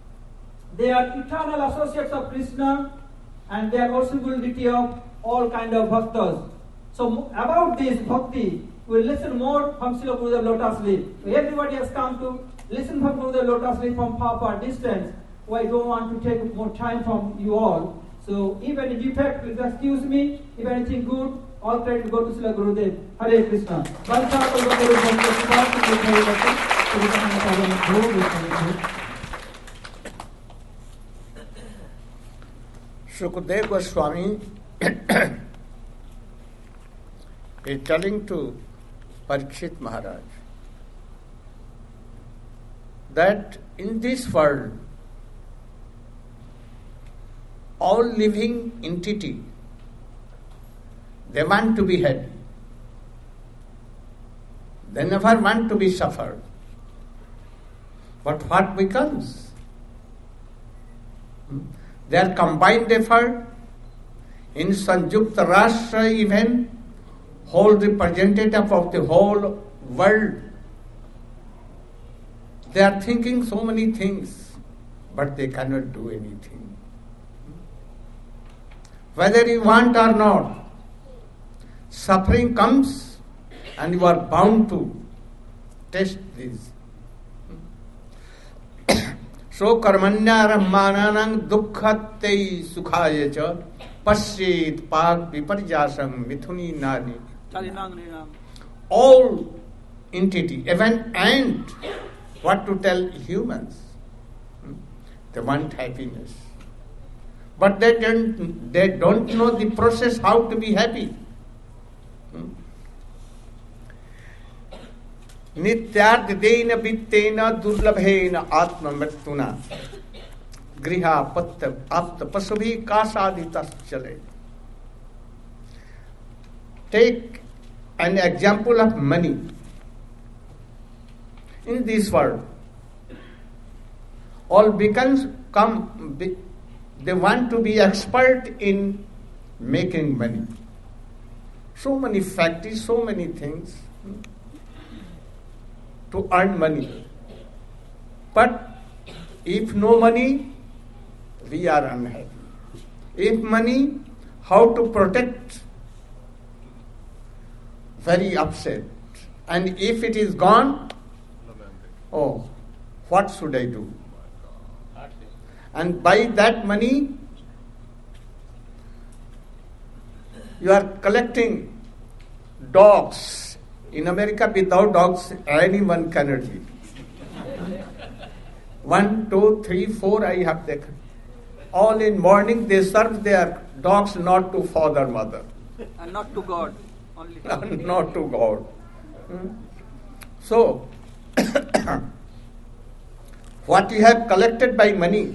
F: They are eternal associates of Krishna, and they are possibility of all kind of Bhaktas. So about this Bhakti, we will listen more from Srila Gurudev Lotus Leaf. Everybody has come to listen from Gurudev Lotus Leaf from far distance. I don't want to take more time from you all. So if any defect, please excuse me. If anything good, all credit to go to Srila Gurudev. Hare Krishna.
B: Shukadeva Goswami is telling to Parikshit Maharaj that in this world, all living entity, they want to be happy. They never want to be suffered. But what becomes? Their combined effort in Sanjukta Rashtra event, whole representative of the whole world, they are thinking so many things, but they cannot do anything. Whether you want or not, suffering comes and you are bound to test this. So karmanya rammananang dukkhattei sukhaya cha pasyet pak viparjasam mithuni nani. All entity, even ant, what to tell humans? They want happiness. But they don't know the process how to be happy. Nityardena vittena durlabhena atma mrittuna griha patta apta pasubhi kasaditas chale. Take an example of money. In this world, all they want to be expert in making money. So many factories, so many things to earn money. But if no money, we are unhappy. If money, how to protect? Very upset. And if it is gone, oh, what should I do? And by that money, you are collecting dogs. In America, without dogs, anyone cannot live. 1, 2, 3, 4, I have taken. All in morning, they serve their dogs not to father, mother.
F: And not to God. Only
B: not to God. So, what you have collected by money,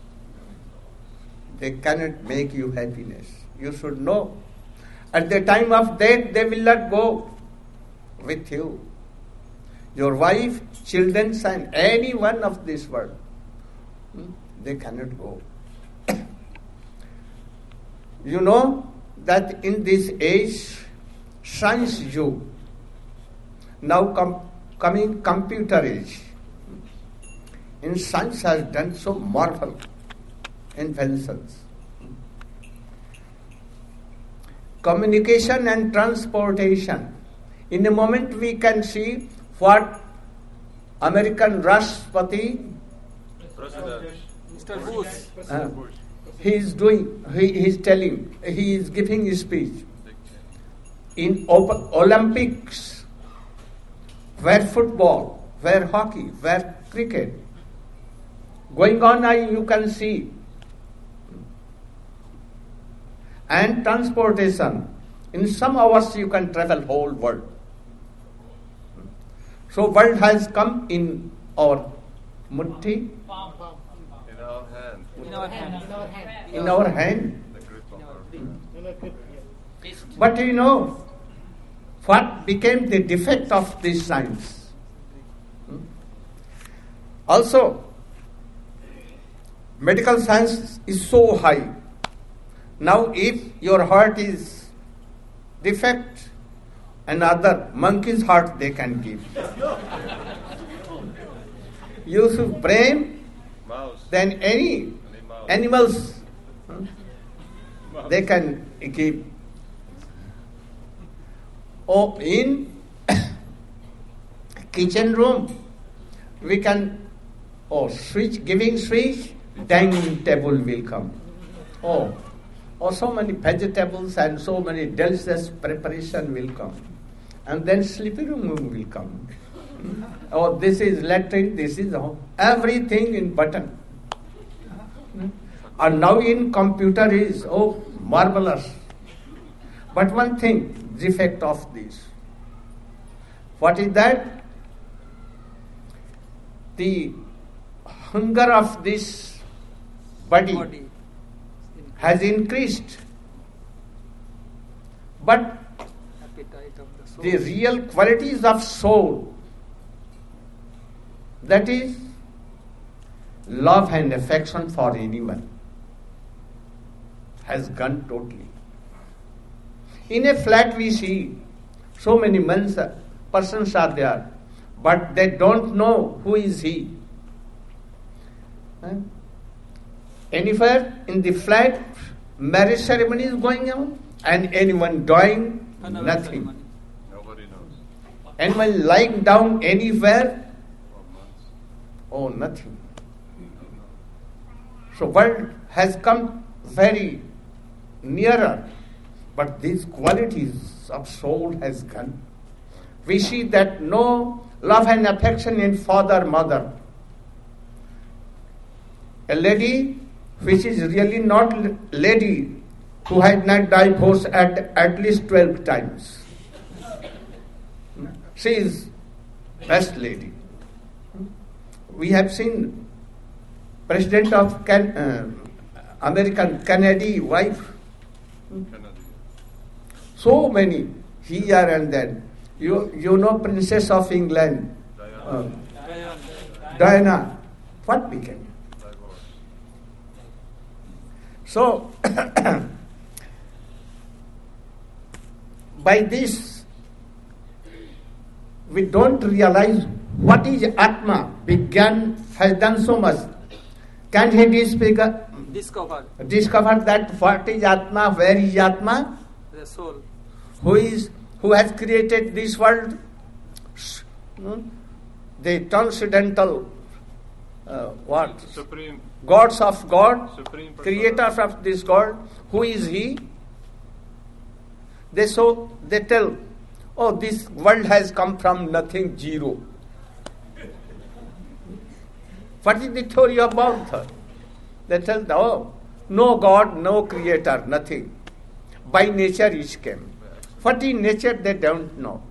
B: they cannot make you happiness. You should know. At the time of death, they will not go with you. Your wife, children, and any one of this world, they cannot go. You know that in this age, science you, now coming computer age, in science has done so marvelous inventions. Communication and transportation. In a moment we can see what American Rashtrapati
F: Mr. Bush.
B: He is doing, he is telling, he is giving his speech. In Olympics, where football, where hockey, where cricket, going on you can see. And transportation, in some hours you can travel whole world. So world has come in our mutti, in our hand. But you know what became the defect of this science? Also, medical science is so high. Now if your heart is defect, another monkey's heart they can give. Use of brain, then any animals they can give. Or in kitchen room we can switch, giving switch dining table will come. Oh, so many vegetables and so many delicious preparation will come. And then sleeping room will come. Oh, this is latrine, this is everything in button. And now in computer is, marvelous. But one thing, defect of this. What is that? The hunger of this body has increased. But the real qualities of soul, that is love and affection for anyone, has gone totally. In a flat we see so many persons are there, but they don't know who is he. Anywhere in the flat, marriage ceremony is going on, and anyone dying, nothing.
H: Nobody knows.
B: Anyone lying down anywhere, nothing. So world has come very nearer, but these qualities of soul has gone. We see that no love and affection in father, mother. A lady which is really not lady, who had not divorced at least 12 times. She is best lady. We have seen President of American Kennedy wife. So many here and then. You know Princess of England, Diana. What became? So, by this, we don't realize what is Atma. Vigyan has done so much. Can he discover that what is Atma, where is Atma?
F: The soul.
B: Who has created this world? The transcendental
H: Supreme.
B: Gods of God,
H: Supreme
B: creators of this God. Who is he? They tell, this world has come from nothing, zero. What is the theory about her? They tell, no God, no creator, nothing. By nature each came. What is nature, they don't know.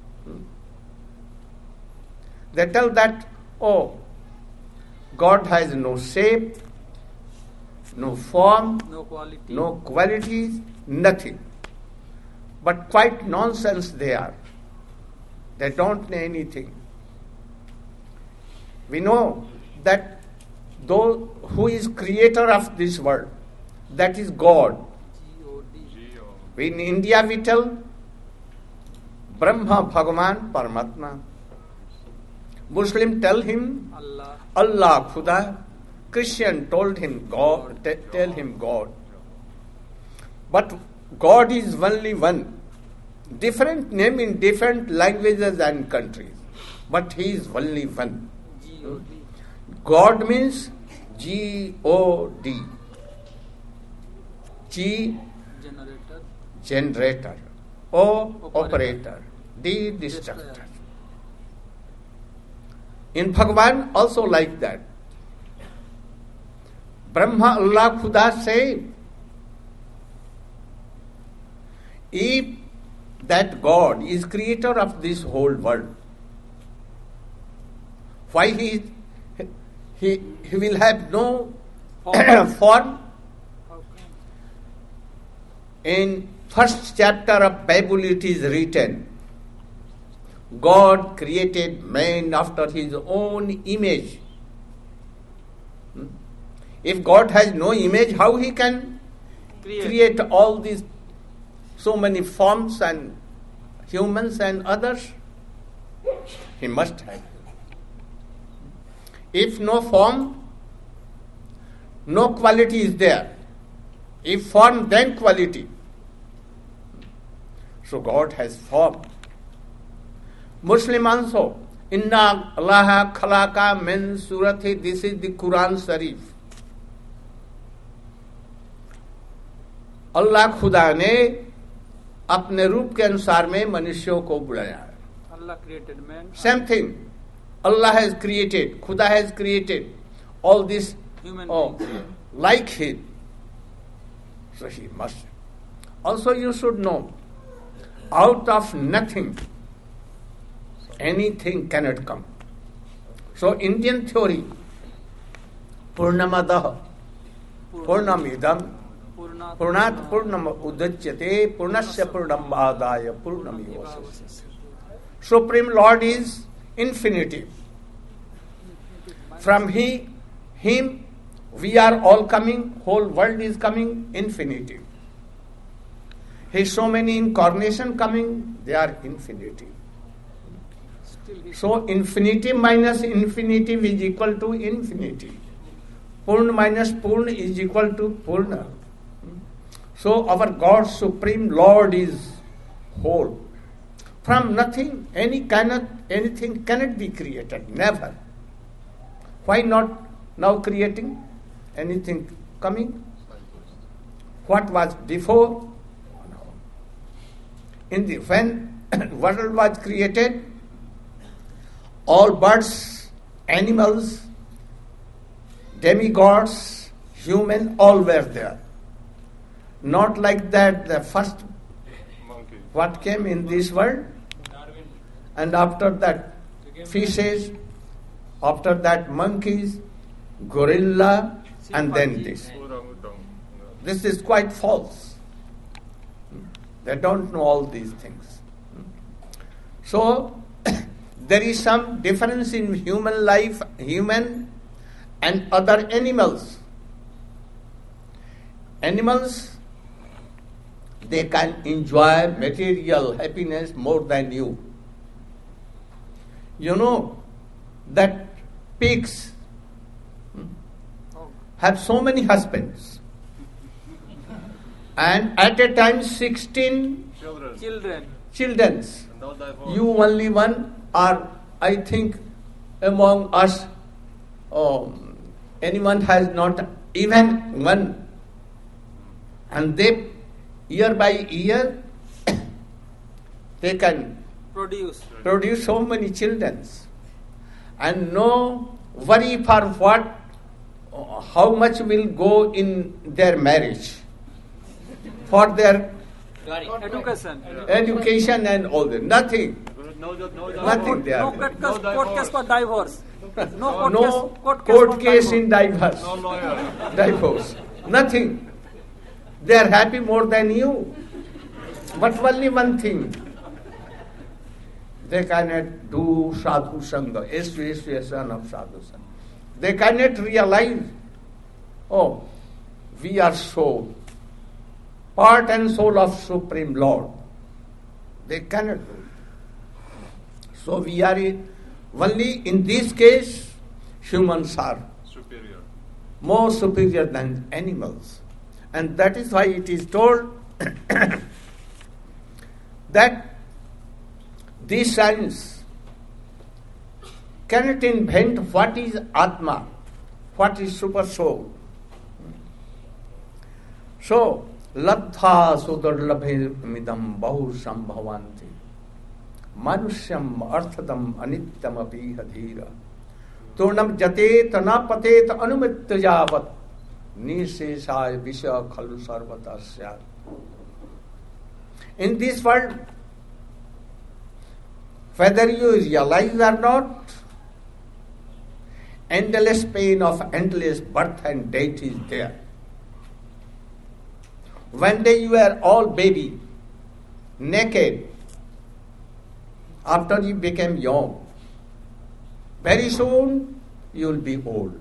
B: They tell that, God has no shape, no form, no qualities, nothing. But quite nonsense they are. They don't know anything. We know that those who is creator of this world, that is God. In India we tell Brahma, Bhagavan, Paramatma. Muslim tell him Allah, Khuda. Christian told him God, tell him God. But God is only one. Different name in different languages and countries. But He is only one. God means G-O-D. G, generator. O, operator. D, destructor. In Bhagavan also like that. Brahma, Allah, Khuda say, if that God is creator of this whole world, why he will have no form? In first chapter of Bible it is written, God created man after His own image. If God has no image, how He can create all these so many forms and humans and others? He must have. If no form, no quality is there. If form, then quality. So God has form. Muslim also, Inna Allah khalaka min surati, this is the Quran Sharif. अल्लाह खुदा ने अपने रूप के अनुसार में मनुष्यों को बनाया है.
F: Allah created man.
B: Same thing. Allah has created, Khuda has created all this
F: Human beings.
B: like Him. So He must. Also you should know, out of nothing, anything cannot come. So Indian theory, Purnamadah, Purnamidam, Purnat Purnam Udachyate, Purnasya Purnam Adaya, Purnamivasya. Supreme Lord is infinity. From Him we are all coming, whole world is coming, infinity. His so many incarnation coming, they are infinity. So infinity minus infinity is equal to infinity. Purna minus Purna is equal to Purna. So our God, Supreme Lord is whole. From nothing, anything cannot be created. Never. Why not now creating? Anything coming? What was before? When world was created, all birds, animals, demigods, human, all were there. Not like that the first
H: Monkey.
B: what came in this world, and after that fishes, after that monkeys, gorilla, and then this.
H: Orangutan.
B: This is quite false. They don't know all these things. So, there is some difference in human life, human and other animals. Animals, they can enjoy material happiness more than you. You know that pigs have so many husbands, and at a time 16
H: Children.
F: Children.
H: And now divorce.
B: you only one, or I think among us anyone has not even one, and they year by year they can produce so many children, and no worry for what, how much will go in their marriage, for their education and all that. Nothing they are doing.
F: Court case for divorce.
B: No court case in divorce.
H: No lawyer.
B: Divorce. Nothing. They are happy more than you. But only one thing. They cannot do sadhu sangha, association of sadhu sangha. They cannot realize, we are soul, part and soul of Supreme Lord. They cannot do it. So we are only in this case, humans are
H: Superior.
B: more superior than animals. And that is why it is told that this science cannot invent what is Atma, what is super soul. So, labdha sudurlabhimidam bahu sambhavanti manusyam arthadam anityam api hadhira turnam jate tanapatet anumityavat nishesaya visha khalu sarvata syat. In this world, whether you realize or not, endless pain of endless birth and death is there. One day you were all baby, naked. After you became young, very soon you will be old.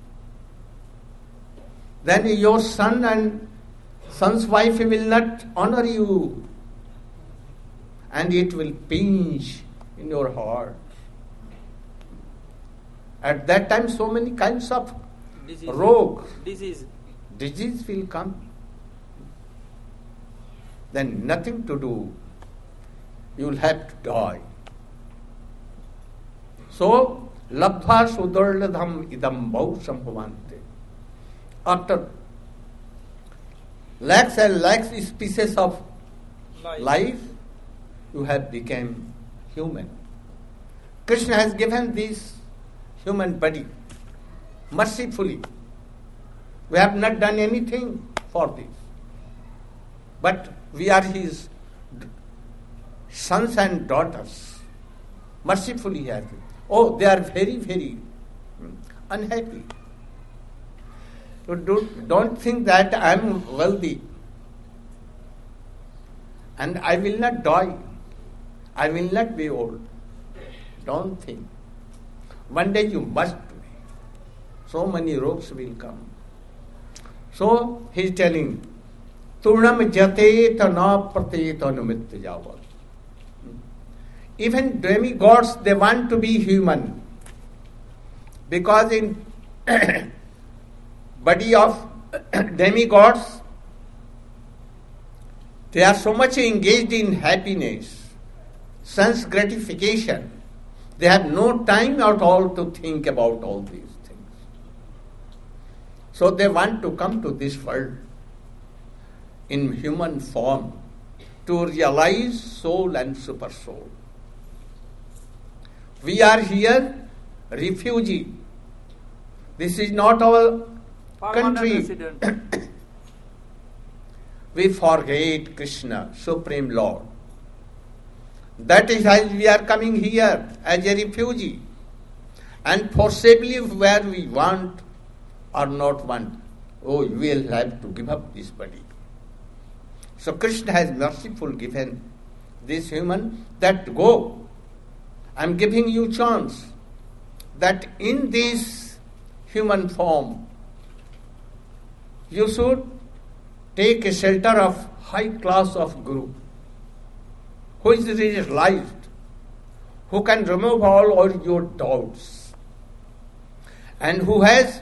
B: Then your son and son's wife will not honor you, and it will pinch in your heart. At that time, so many kinds of disease will come. Then nothing to do. You will have to die. So, labdha sudurladham idam bahu sambhavante. After lakhs and lakhs species of
F: Life.
B: life, you have become human. Krishna has given this human body mercifully. We have not done anything for this. But we are his sons and daughters. Mercifully he has. Oh, they are very, very unhappy. So don't think that I am wealthy and I will not die. I will not be old. Don't think. One day you must be. So many rogues will come. So he is telling, Turnam jateta na prateta numitta javat. Even demigods, they want to be human. Because in body of demigods, they are so much engaged in happiness, sense gratification. They have no time at all to think about all these things. So they want to come to this world in human form to realize soul and super soul. We are here refugee. This is not our
F: Permanent
B: country.
F: resident.
B: We forget Krishna, Supreme Lord. That is why we are coming here as a refugee. And forcibly where we want or not want, oh, we will have to give up this body. So Krishna has mercifully given this human that go. I am giving you chance that in this human form you should take a shelter of high class of Guru, who is realized, who can remove all your doubts, and who has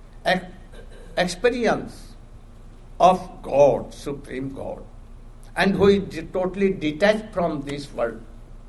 B: experience of God, Supreme God, and who is totally detached from this world.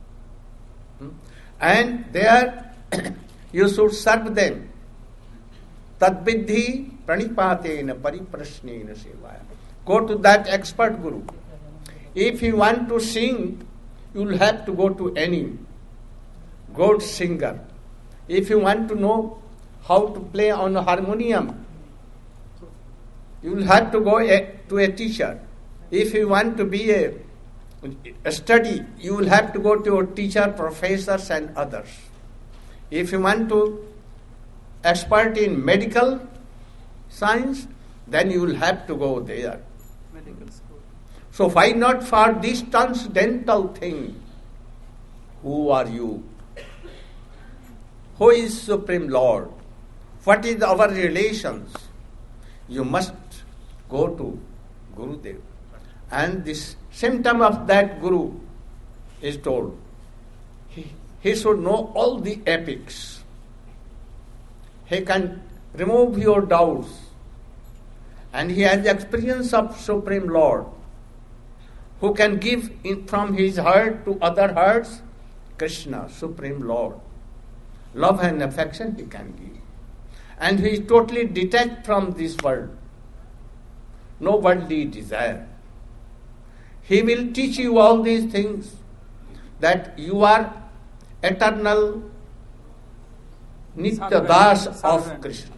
B: And there you should serve them. Tadviddhi pranipatena pariprasnena sevaya. Go to that expert guru. If you want to sing, you will have to go to any good singer. If you want to know how to play on a harmonium, you will have to go to a teacher. If you want to be a study, you will have to go to a teacher, professors and others. If you want to expert in medical science, then you will have to go there.
F: Medical school.
B: So why not for this transcendental thing? Who are you? Who is Supreme Lord? What is our relations? You must go to Gurudev. And this symptom of that Guru is told. He should know all the epics. He can remove your doubts. And he has experience of Supreme Lord, who can give from his heart to other hearts Krishna, Supreme Lord. Love and affection he can give. And he is totally detached from this world. No worldly desire. He will teach you all these things, that you are eternal Nitya Das of Krishna.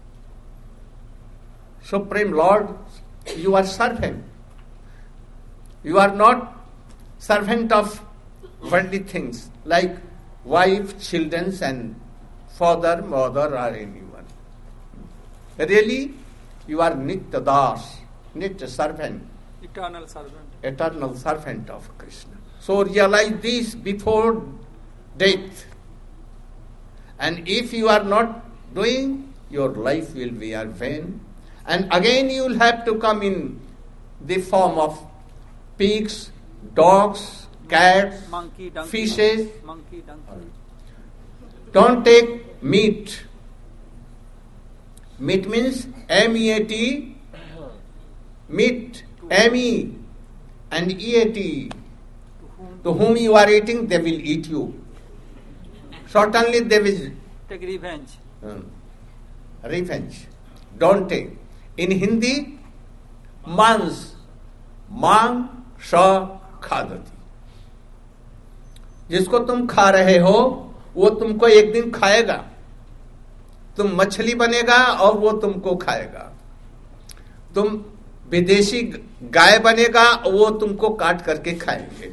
B: Supreme Lord, you are servant. You are not servant of worldly things like wife, children and father, mother or anyone. Really, you are Nitya Das, Nitya servant.
F: Eternal servant.
B: Eternal servant of Krishna. So realize this before death. And if you are not doing, your life will be a vain. And again you will have to come in the form of pigs, dogs, cats,
F: Monkey, donkey.
B: fishes.
F: Monkey, donkey.
B: Don't take meat. Meat means M-E-A-T, meat, M-E and E-A-T. To whom you are eating, they will eat you. Certainly they will
F: Take revenge.
B: revenge. Don't take. In Hindi, मांस मांस खादति, जिसको तुम खा रहे हो वो तुमको एक दिन खाएगा। तुम मछली बनेगा और वो तुमको खाएगा। तुम विदेशी गाय बनेगा, वो तुमको काट करके खाएंगे।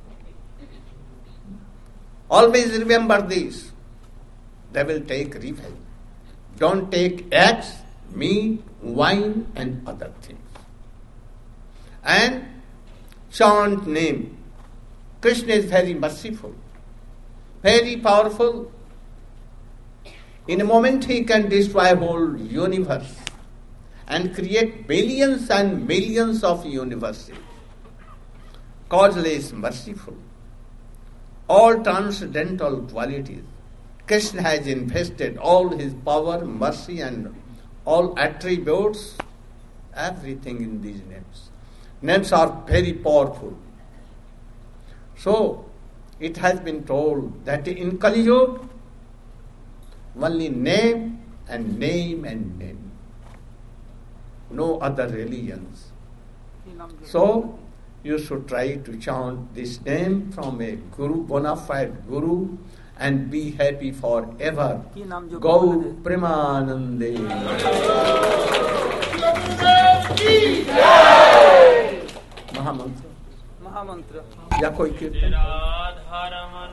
B: Always remember this. They will take revenge. Don't take eggs, meat, wine and other things. And chant name. Krishna is very merciful, very powerful. In a moment he can destroy whole universe and create billions and millions of universes. Causally is merciful. All transcendental qualities. Krishna has invested all his power, mercy and all attributes, everything in these names. Names are very powerful. So, it has been told that in Kali Yuga, only name and name and name. No other religions. So, you should try to chant this name from a guru, bona fide guru, and be happy forever. Gaur Premanande. Mahamantra.
F: महामंत्र
B: या कोई कीर्तन।